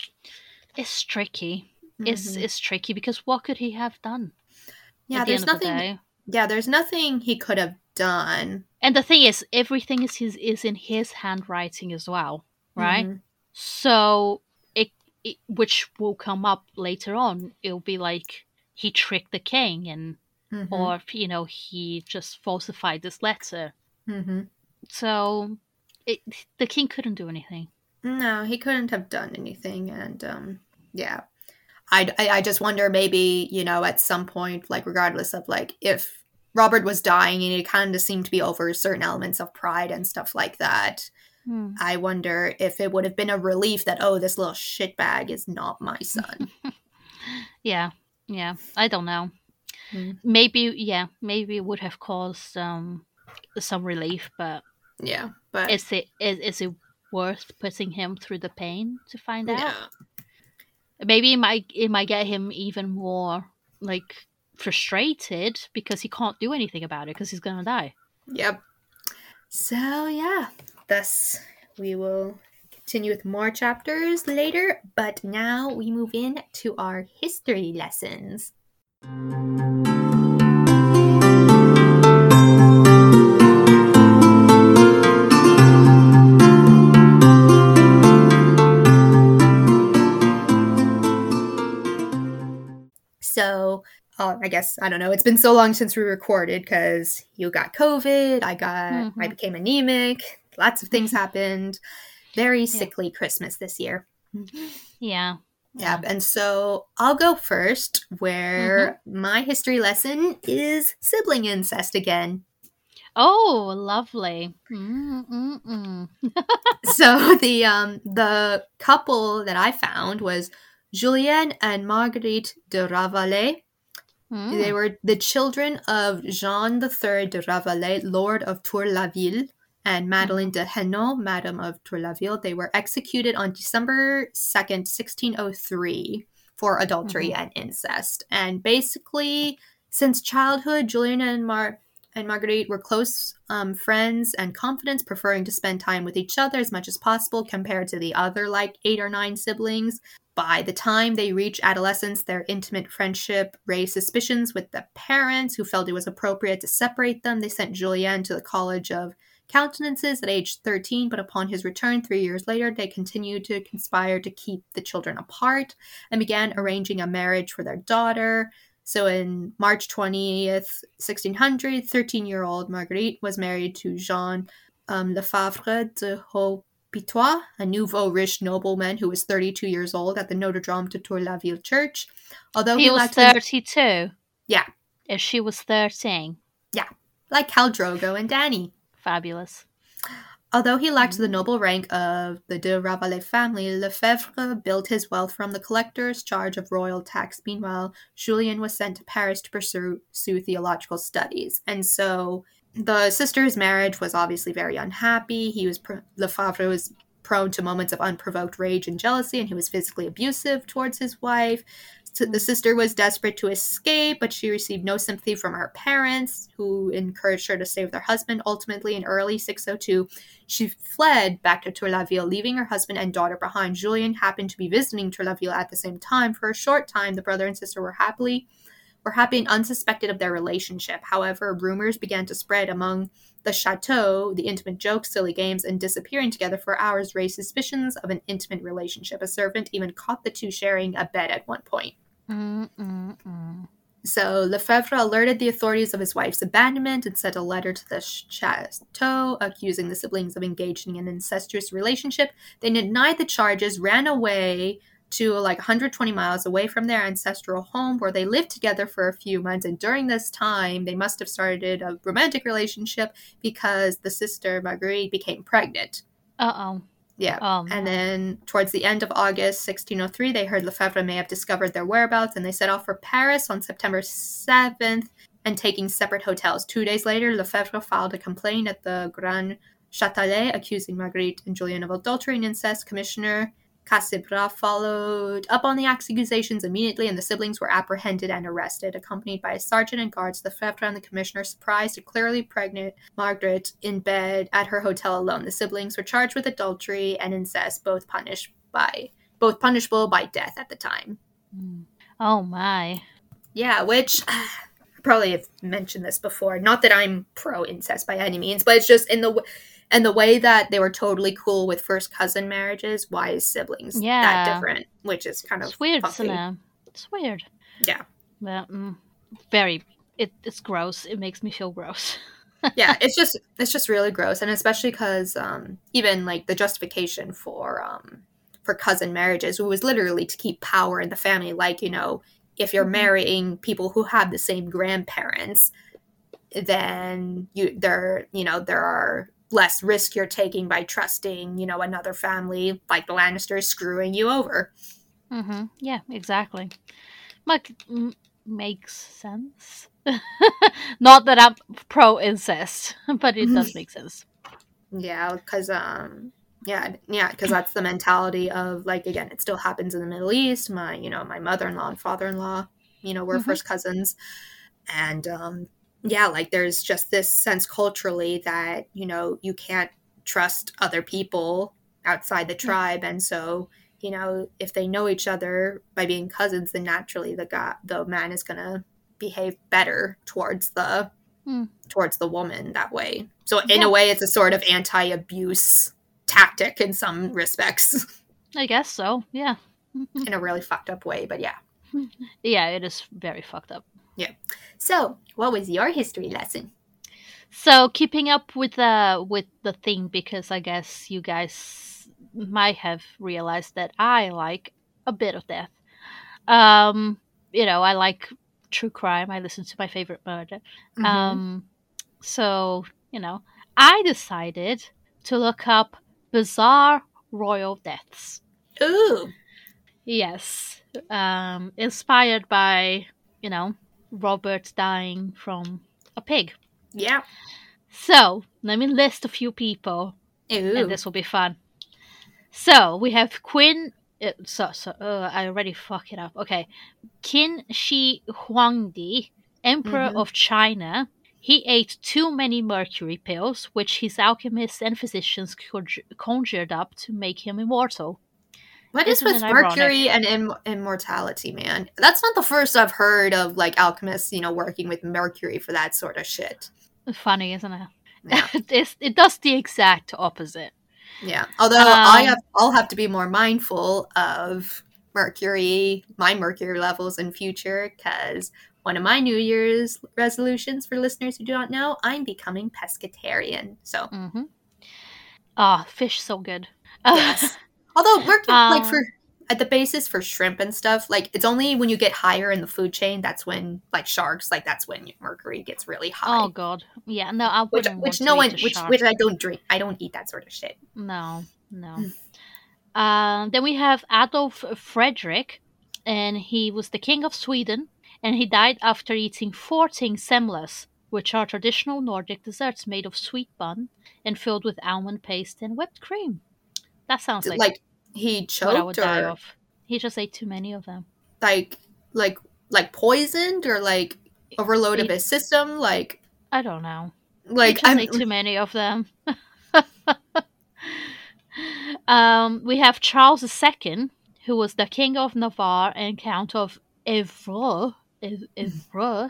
S2: It's tricky. It's tricky because what could he have done?
S1: Yeah, there's nothing. Yeah, there's nothing he could have done.
S2: And the thing is, everything is in his handwriting as well, right?
S1: Mm-hmm.
S2: So which will come up later on. It'll be like he tricked the king, and or he just falsified this letter.
S1: Mm-hmm.
S2: So the king couldn't do anything.
S1: No, he couldn't have done anything, and yeah. I just wonder maybe, at some point, like, regardless of, like, if Robert was dying and it kind of seemed to be over certain elements of pride and stuff like that, I wonder if it would have been a relief that, oh, this little shitbag is not my son.
S2: Yeah, I don't know. Maybe it would have caused some relief, but
S1: yeah, but
S2: is it worth putting him through the pain to find out? Maybe it might get him even more like frustrated because he can't do anything about it because he's gonna die.
S1: Yep. So yeah, thus we will continue with more chapters later, but now we move in to our history lessons. So, I guess, I don't know, it's been so long since we recorded because you got COVID, I became anemic, lots of things happened. Very sickly Christmas this year.
S2: Yeah.
S1: And so I'll go first, where my history lesson is sibling incest again.
S2: Oh, lovely.
S1: So the couple that I found was Julien and Marguerite de Ravalet. They were the children of Jean III de Ravalet, Lord of Tour-la-Ville, and Madeleine de Hainaut, Madame of Tour-la-Ville. They were executed on December 2nd, 1603 for adultery and incest. And basically, since childhood, Julien and Marguerite were close friends and confidants, preferring to spend time with each other as much as possible compared to the other, 8 or 9 siblings. By the time they reached adolescence, their intimate friendship raised suspicions with the parents, who felt it was appropriate to separate them. They sent Julien to the College of Countenances at age 13, but upon his return 3 years later, they continued to conspire to keep the children apart and began arranging a marriage for their daughter. So in March 20th, 1600, 13-year-old Marguerite was married to Jean Lefebvre de Haut-Pitois, a nouveau riche nobleman who was 32 years old, at the Notre Dame de Tour-la-Ville church. Although
S2: he was 32.
S1: Yeah.
S2: And she was 13.
S1: Yeah. Like Khal Drogo and Dany.
S2: Fabulous.
S1: Although he lacked the noble rank of the de Ravalet family, Lefebvre built his wealth from the collector's charge of royal tax. Meanwhile, Julien was sent to Paris to pursue theological studies. And so The sister's marriage was obviously very unhappy. Lefebvre was prone to moments of unprovoked rage and jealousy, and he was physically abusive towards his wife. So the
S2: Mm.
S1: sister was desperate to escape, but she received no sympathy from her parents, who encouraged her to stay with her husband. Ultimately, in early 602, she fled back to Tour-la-Ville, leaving her husband and daughter behind. Julien happened to be visiting Tour-la-Ville at the same time. For a short time, the brother and sister were happy and unsuspected of their relationship. However, rumors began to spread among the chateau. The intimate jokes, silly games, and disappearing together for hours raised suspicions of an intimate relationship. A servant even caught the two sharing a bed at one point. So Lefebvre alerted the authorities of his wife's abandonment and sent a letter to the chateau accusing the siblings of engaging in an incestuous relationship. They denied the charges, ran away to like 120 miles away from their ancestral home, where they lived together for a few months. And during this time, they must have started a romantic relationship because the sister Marguerite became pregnant.
S2: Uh-oh.
S1: Yeah.
S2: No.
S1: And then towards the end of August 1603, they heard Lefebvre may have discovered their whereabouts, and they set off for Paris on September 7th and taking separate hotels. 2 days later, Lefebvre filed a complaint at the Grand Châtelet accusing Marguerite and Julien of adultery and incest. Commissioner Cassebras followed up on the accusations immediately, and the siblings were apprehended and arrested. Accompanied by a sergeant and guards, Lefebvre and the commissioner surprised a clearly pregnant Margaret in bed at her hotel alone. The siblings were charged with adultery and incest, both punishable by death at the time.
S2: Oh my.
S1: Yeah, which I probably have mentioned this before. Not that I'm pro incest by any means, but it's just in the way that they were totally cool with first cousin marriages. Why is siblings that different? Which is kind of
S2: it's weird,
S1: funky.
S2: isn't it? It's weird.
S1: Yeah.
S2: But, it's gross. It makes me feel gross.
S1: Yeah, it's just really gross, and especially because even like the justification for cousin marriages was literally to keep power in the family. Like, you know, if you're marrying people who have the same grandparents, then there are less risk you're taking by trusting, you know, another family like the Lannisters screwing you over.
S2: Yeah, exactly. Makes sense. Not that I'm pro incest, but it does make sense.
S1: Yeah, because because that's the mentality of, like, again, it still happens in the Middle East. My mother-in-law and father-in-law, were first cousins, and like there's just this sense culturally that you can't trust other people outside the tribe, and so if they know each other by being cousins, then naturally the man is gonna behave better towards the woman that way. So in a way, it's a sort of anti-abuse tactic in some respects.
S2: I guess so, yeah.
S1: In a really fucked up way, but yeah.
S2: Yeah, it is very fucked up.
S1: Yeah. So, what was your history lesson?
S2: So, keeping up with the thing, because I guess you guys might have realized that I like a bit of death. I like true crime. I listen to My Favorite Murder. So, I decided to look up bizarre royal deaths.
S1: Ooh.
S2: Yes. Inspired by, Robert dying from a pig.
S1: Yeah.
S2: So, let me list a few people.
S1: Ooh.
S2: And this will be fun. So, we have Queen... I already fuck it up. Okay. Qin Shi Huangdi, Emperor of China. He ate too many mercury pills, which his alchemists and physicians conjured up to make him immortal.
S1: What is with mercury and immortality, man? That's not the first I've heard of, like, alchemists, working with mercury for that sort of shit.
S2: Funny, isn't it?
S1: Yeah.
S2: It does the exact opposite.
S1: Yeah. Although I'll have to be more mindful of my mercury levels in future, because one of my New Year's resolutions, for listeners who do not know, I'm becoming pescatarian. So.
S2: Fish so good.
S1: Yes. Although mercury, at the basis for shrimp and stuff, like, it's only when you get higher in the food chain, that's when, like, sharks, like, that's when mercury gets really high.
S2: Oh god, yeah, no, I wouldn't
S1: which I don't drink. I don't eat that sort of shit.
S2: No. Then we have Adolf Frederick, and he was the king of Sweden, and he died after eating 14 semlas which are traditional Nordic desserts made of sweet bun and filled with almond paste and whipped cream. That sounds like
S1: Like he
S2: what I
S1: choked
S2: would die
S1: or
S2: of. He just ate too many of them.
S1: like like like poisoned or like overloaded
S2: He,
S1: his system
S2: I don't know. He
S1: like
S2: just
S1: I'm
S2: ate too many of them. We have Charles II, who was the King of Navarre and Count of Evreux. Evreux.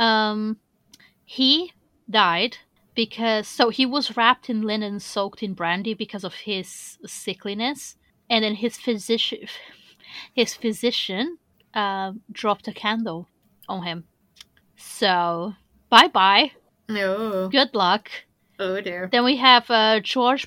S2: He died because he was wrapped in linen soaked in brandy because of his sickliness, and then his physician dropped a candle on him. So bye bye.
S1: no.
S2: Good luck.
S1: Oh dear.
S2: Then we have George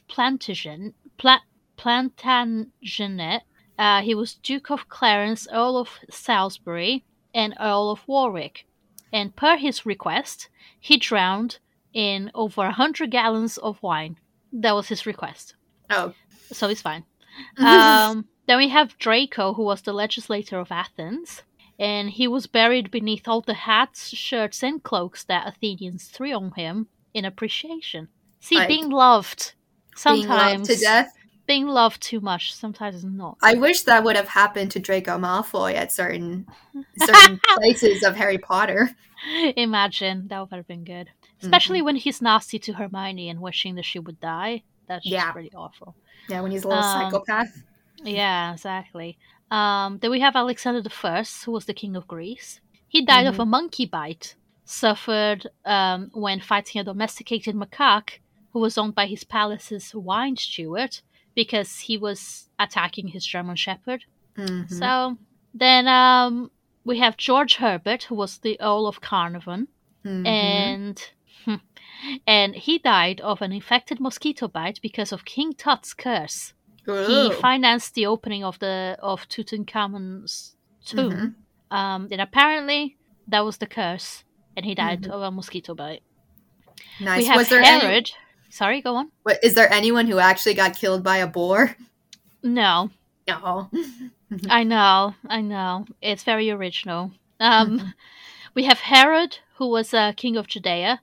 S2: Plantagenet. He was Duke of Clarence, Earl of Salisbury, and Earl of Warwick. And per his request, he drowned in over 100 gallons of wine. That was his request.
S1: Oh.
S2: So he's fine. Then we have Draco, who was the legislator of Athens. And he was buried beneath all the hats, shirts, and cloaks that Athenians threw on him in appreciation. See,
S1: Like,
S2: being loved
S1: being loved
S2: sometimes,
S1: to death.
S2: being loved too much sometimes is not.
S1: I wish that would have happened to Draco Malfoy at certain places of Harry Potter.
S2: Imagine, that would have been good. Especially when he's nasty to Hermione and wishing that she would die. That's just pretty awful.
S1: Yeah, when he's a little psychopath.
S2: Yeah, exactly. Then we have Alexander I, who was the king of Greece. He died of a monkey bite, suffered when fighting a domesticated macaque who was owned by his palace's wine steward because he was attacking his German shepherd. So then we have George Herbert, who was the Earl of Carnarvon, and he died of an infected mosquito bite because of King Tut's curse. He financed the opening of Tutankhamun's tomb, and apparently that was the curse, and he died of a mosquito bite.
S1: Nice.
S2: We have Herod. Sorry, go on.
S1: Is there anyone who actually got killed by a boar?
S2: No.
S1: No.
S2: I know. It's very original. We have Herod, who was king of Judea.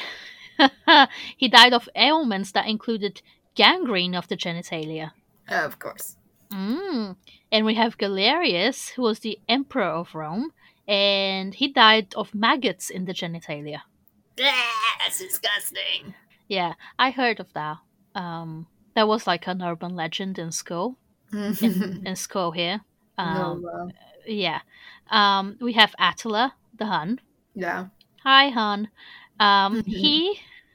S2: He died of ailments that included gangrene of the genitalia.
S1: Of course.
S2: And we have Galerius, who was the emperor of Rome, and he died of maggots in the genitalia.
S1: That's disgusting.
S2: Yeah, I heard of that. That was like an urban legend in school. in school here. Yeah. We have Attila, the Hun.
S1: Yeah.
S2: Hi, Hun. He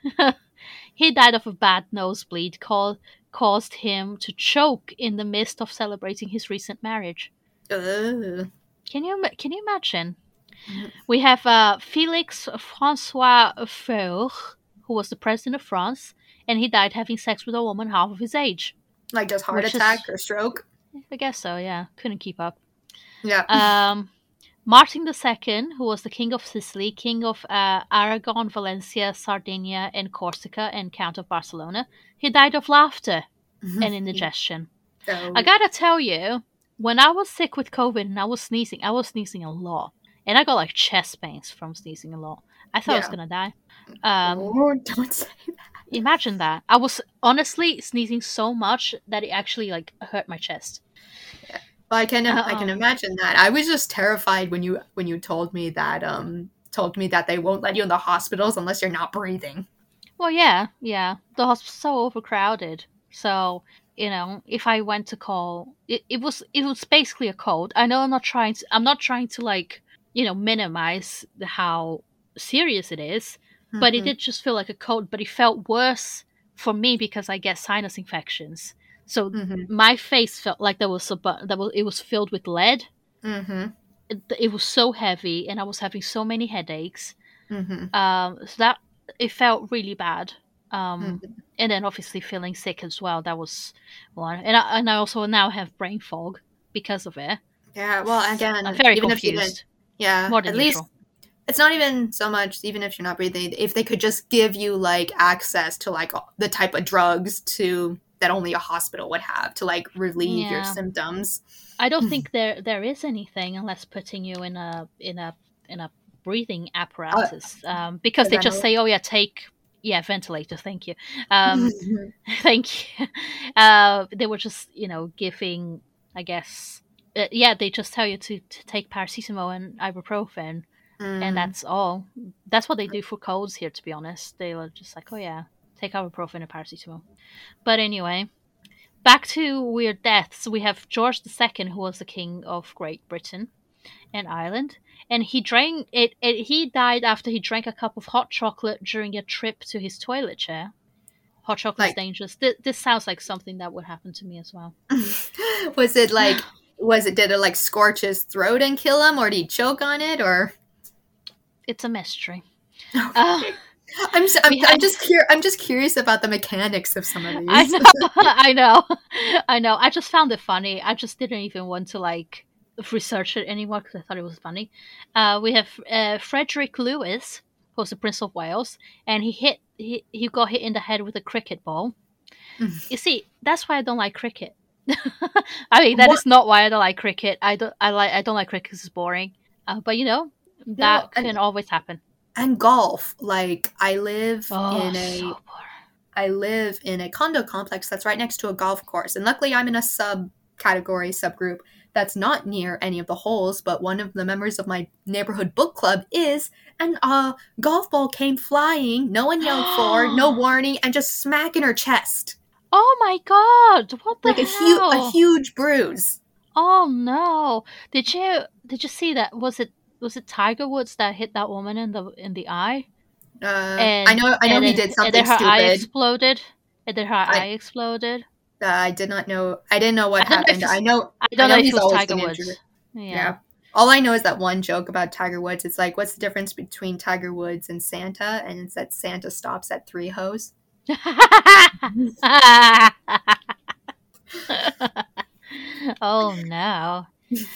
S2: died of a bad nosebleed caused him to choke in the midst of celebrating his recent marriage. Can you imagine? We have Félix Francois Feuer, who was the president of France, and he died having sex with a woman half of his age.
S1: Like just heart attack or stroke?
S2: I guess so, yeah. Couldn't keep up.
S1: Yeah.
S2: Martin II, who was the king of Sicily, king of Aragon, Valencia, Sardinia, and Corsica, and count of Barcelona, he died of laughter and indigestion. I gotta tell you, when I was sick with COVID and I was sneezing a lot. And I got like chest pains from sneezing a lot. I thought I was gonna die.
S1: Don't say that.
S2: Imagine that. I was honestly sneezing so much that it actually like hurt my chest.
S1: Yeah. Well, I can imagine that. I was just terrified when you told me that they won't let you in the hospitals unless you're not breathing.
S2: Well, yeah. The hospital's so overcrowded. So, if I went to call, it was basically a cold. I know I'm not trying to like, minimize how serious it is, but it did just feel like a cold, but it felt worse for me because I get sinus infections. So my face felt like it was filled with lead. It was so heavy, and I was having so many headaches. So that it felt really bad. And then obviously feeling sick as well. That was one, and I also now have brain fog because of it.
S1: Yeah. Well, again,
S2: I'm very confused.
S1: More than at usual. Least it's not even so much, even if you're not breathing, if they could just give you like access to like the type of drugs that only a hospital would have to like relieve your symptoms.
S2: I don't think there is anything unless putting you in a breathing
S1: Oh,
S2: apparatus, because
S1: the
S2: they just say,
S1: ventilator.
S2: "Oh yeah, take ventilator, thank you." Um, thank you. They were just, giving, I guess, they just tell you to take paracetamol and ibuprofen, and
S1: Mm.
S2: that's all. That's what they do for colds here, to be honest. They were just like, "Oh yeah, take ibuprofen and paracetamol." But anyway, back to weird deaths. We have George II, who was the king of Great Britain and Ireland, and he drank it. He died after he drank a cup of hot chocolate during a trip to his toilet chair. Hot chocolate is
S1: Like,
S2: dangerous. This sounds like something that would happen to me as well.
S1: was it like, did it like scorch his throat and kill him, or did he choke on it, or?
S2: It's a mystery. Uh,
S1: Okay. I'm, so,
S2: we have.
S1: I'm just curious about the mechanics of some of
S2: I
S1: these.
S2: know. I know. I know. I just found it funny. I just didn't even want to research it anymore because I thought it was funny. We have Frederick Lewis, who was the Prince of Wales, and he got hit in the head with a cricket ball. You see, that's why I don't like cricket. I mean, that
S1: What?
S2: is not why I don't like cricket. I don't like cricket because it's boring. But
S1: No,
S2: that can always happen.
S1: and golf. Like,
S2: Oh, so boring.
S1: I live in a condo complex that's right next to a golf course, and luckily I'm in a subgroup that's not near any of the holes. But one of the members of my neighborhood book club is, and a golf ball came flying. No one yelled for, no warning, and just smack in her chest,
S2: Oh my god! What the
S1: like a
S2: hell?
S1: huge bruise.
S2: Oh no! Did you see that? Was it Tiger Woods that hit that woman in the eye, and
S1: I know
S2: and
S1: he
S2: then
S1: did
S2: and then
S1: something
S2: her eye
S1: stupid.
S2: exploded, and then her
S1: I
S2: eye exploded.
S1: I did not know. I didn't know what
S2: I don't know if
S1: happened.
S2: it's I
S1: I
S2: don't know
S1: know
S2: if it
S1: he's
S2: was
S1: always
S2: Tiger
S1: been injured.
S2: Woods. Yeah.
S1: Yeah. All I know is that one joke about Tiger Woods. It's like, what's the difference between Tiger Woods and Santa? And it's that Santa stops at 3 hoes.
S2: Oh no.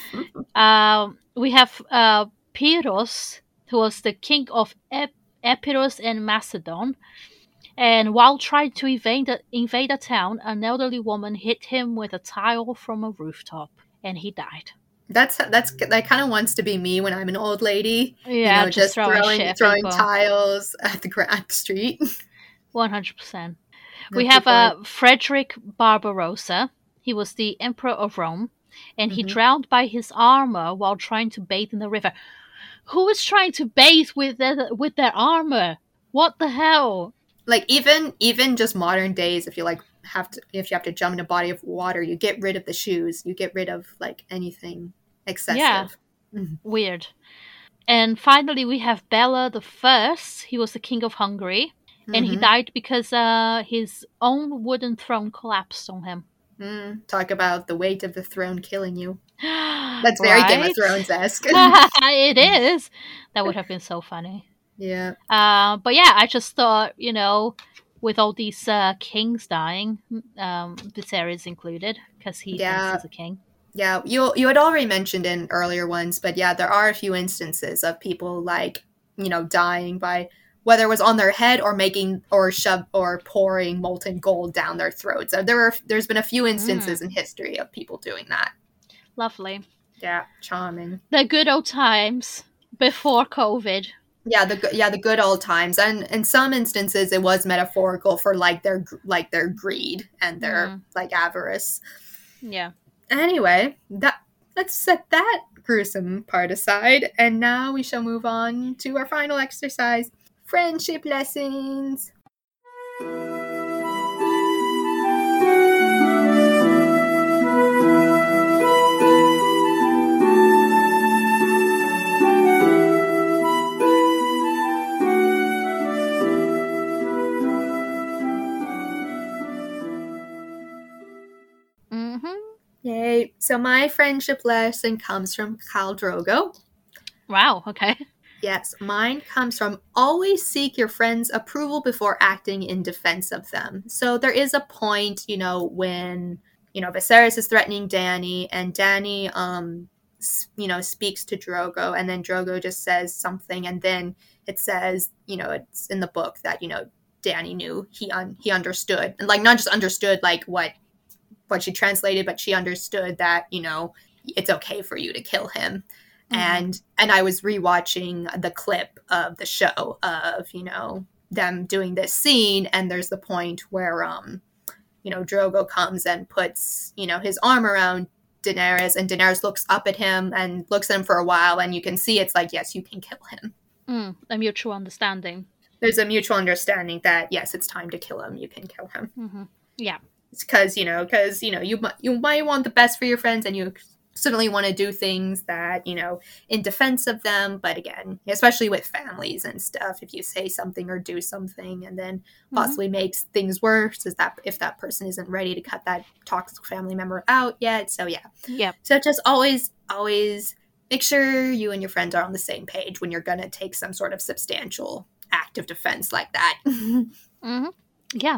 S2: We have Pyrrhus, who was the king of Epirus and Macedon. And while trying to invade a town, an elderly woman hit him with a tile from a rooftop, and he died.
S1: That kind of wants to be me when I'm an old lady,
S2: Yeah, just
S1: just
S2: throwing shit at
S1: throwing
S2: people.
S1: tiles at the street.
S2: 100%. We
S1: And
S2: have
S1: people are,
S2: Frederick Barbarossa. He was the emperor of Rome, and he
S1: mhm.
S2: drowned by his armor while trying to bathe in the river. Who is trying to bathe with their armor? What the hell?
S1: Like, even just modern days, if you have to jump in a body of water, you get rid of the shoes. You get rid of like anything
S2: Yeah,
S1: excessive. Mhm.
S2: weird. And finally, we have Bela the First. He was the king of Hungary, and he
S1: Mhm.
S2: died because his own wooden throne collapsed on him.
S1: Talk about the weight of the throne killing you. That's very Game of
S2: Right?
S1: Thrones esque.
S2: It is. That would have been so funny.
S1: Yeah.
S2: But yeah, I just thought, with all these kings dying, Viserys included, because he thinks
S1: Yeah.
S2: he's a king.
S1: Yeah. You had already mentioned in earlier ones, but yeah, there are a few instances of people like, dying by whether it was on their head or making or shove or pouring molten gold down their throats. So there's been a few instances in history of people doing that.
S2: Lovely.
S1: Yeah, charming.
S2: The good old times before COVID.
S1: Yeah, the good old times, and in some instances it was metaphorical for like their greed and their like avarice.
S2: Yeah.
S1: Anyway, that let's set that gruesome part aside, and now we shall move on to our final exercise: friendship lessons.
S2: Mm-hmm.
S1: Yay! So my friendship lesson comes from Khal Drogo.
S2: Wow. Okay.
S1: Yes, mine comes from always seek your friends' approval before acting in defense of them. So there is a point, when, Viserys is threatening Dany, and Dany, speaks to Drogo, and then Drogo just says something, and then it says, it's in the book that, Dany knew he understood, and like not just understood like what she translated, but she understood that, it's okay for you to kill him. And I was rewatching the clip of the show of, them doing this scene, and there's the point where Drogo comes and puts, his arm around Daenerys, and Daenerys looks up at him and looks at him for a while, and you can see it's like, yes, you can kill him.
S2: A mutual understanding.
S1: There's a mutual understanding that, yes, it's time to kill him. You can kill him.
S2: Yeah.
S1: It's because, you might want the best for your friends, and you certainly want to do things that, in defense of them. But again, especially with families and stuff, if you say something or do something and then possibly makes things worse, is that if that person isn't ready to cut that toxic family member out yet. So yeah. So just always make sure you and your friends are on the same page when you're going to take some sort of substantial act of defense like that.
S2: Yeah.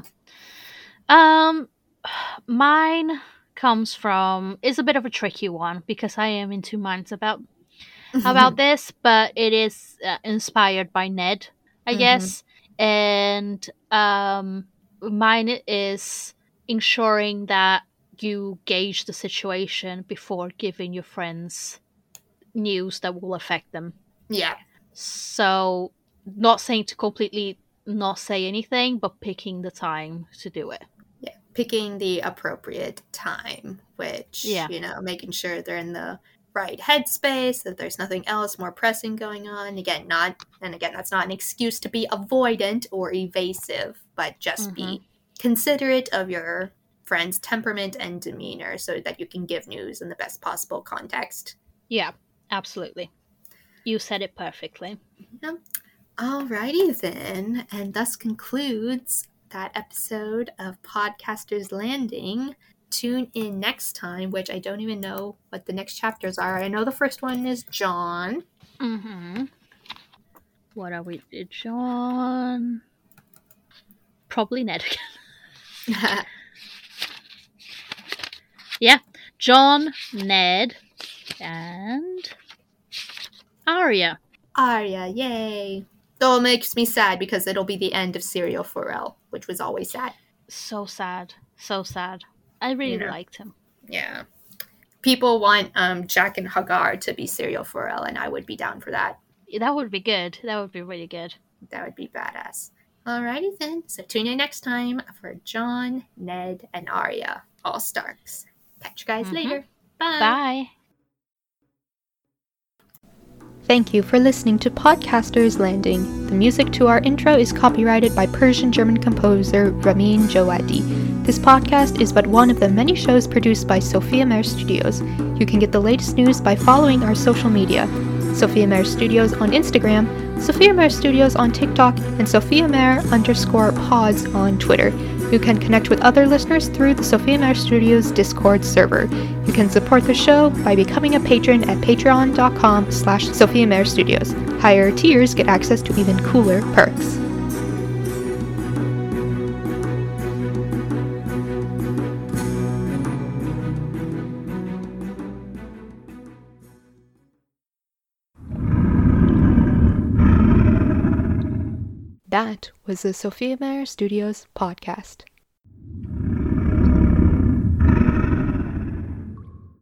S2: Mine comes from, is a bit of a tricky one because I am in two minds about this, but it is inspired by Ned, I guess. And mine is ensuring that you gauge the situation before giving your friends news that will affect them.
S1: Yeah.
S2: So not saying to completely not say anything, but picking the time to do it.
S1: Yeah, picking the appropriate time, which, making sure they're in the right headspace, that there's nothing else more pressing going on. Again, that's not an excuse to be avoidant or evasive, but just be considerate of your friend's temperament and demeanor so that you can give news in the best possible context.
S2: Yeah, absolutely. You said it perfectly.
S1: Yeah. Alrighty then, and thus concludes that episode of Podcasters Landing. Tune in next time, which I don't even know what the next chapters are. I know the first one is Jon.
S2: What are we? Jon? Probably Ned again. Yeah, Jon, Ned, and Arya.
S1: Arya, yay. Though it makes me sad because it'll be the end of Syrio Forel, which was always sad.
S2: So sad. So sad. I really liked him.
S1: Yeah. People want Jack and Hagar to be Syrio Forel, and I would be down for that.
S2: That would be good. That would be really good.
S1: That would be badass. Alrighty then. So tune in next time for Jon, Ned, and Arya, all Starks. Catch you guys later. Bye.
S2: Bye.
S1: Thank you for listening to Podcasters Landing. The music to our intro is copyrighted by Persian-German composer Ramin Djawadi. This podcast is but one of the many shows produced by Sophia Mare Studios. You can get the latest news by following our social media. Sophia Mare Studios on Instagram, Sophia Mare Studios on TikTok, and Sophia Mare_pods on Twitter. You can connect with other listeners through the Sophia Mare Studios Discord server. You can support the show by becoming a patron at patreon.com/Sophia Mare Studios. Higher tiers get access to even cooler perks. That was the Sophia Mare Studios podcast.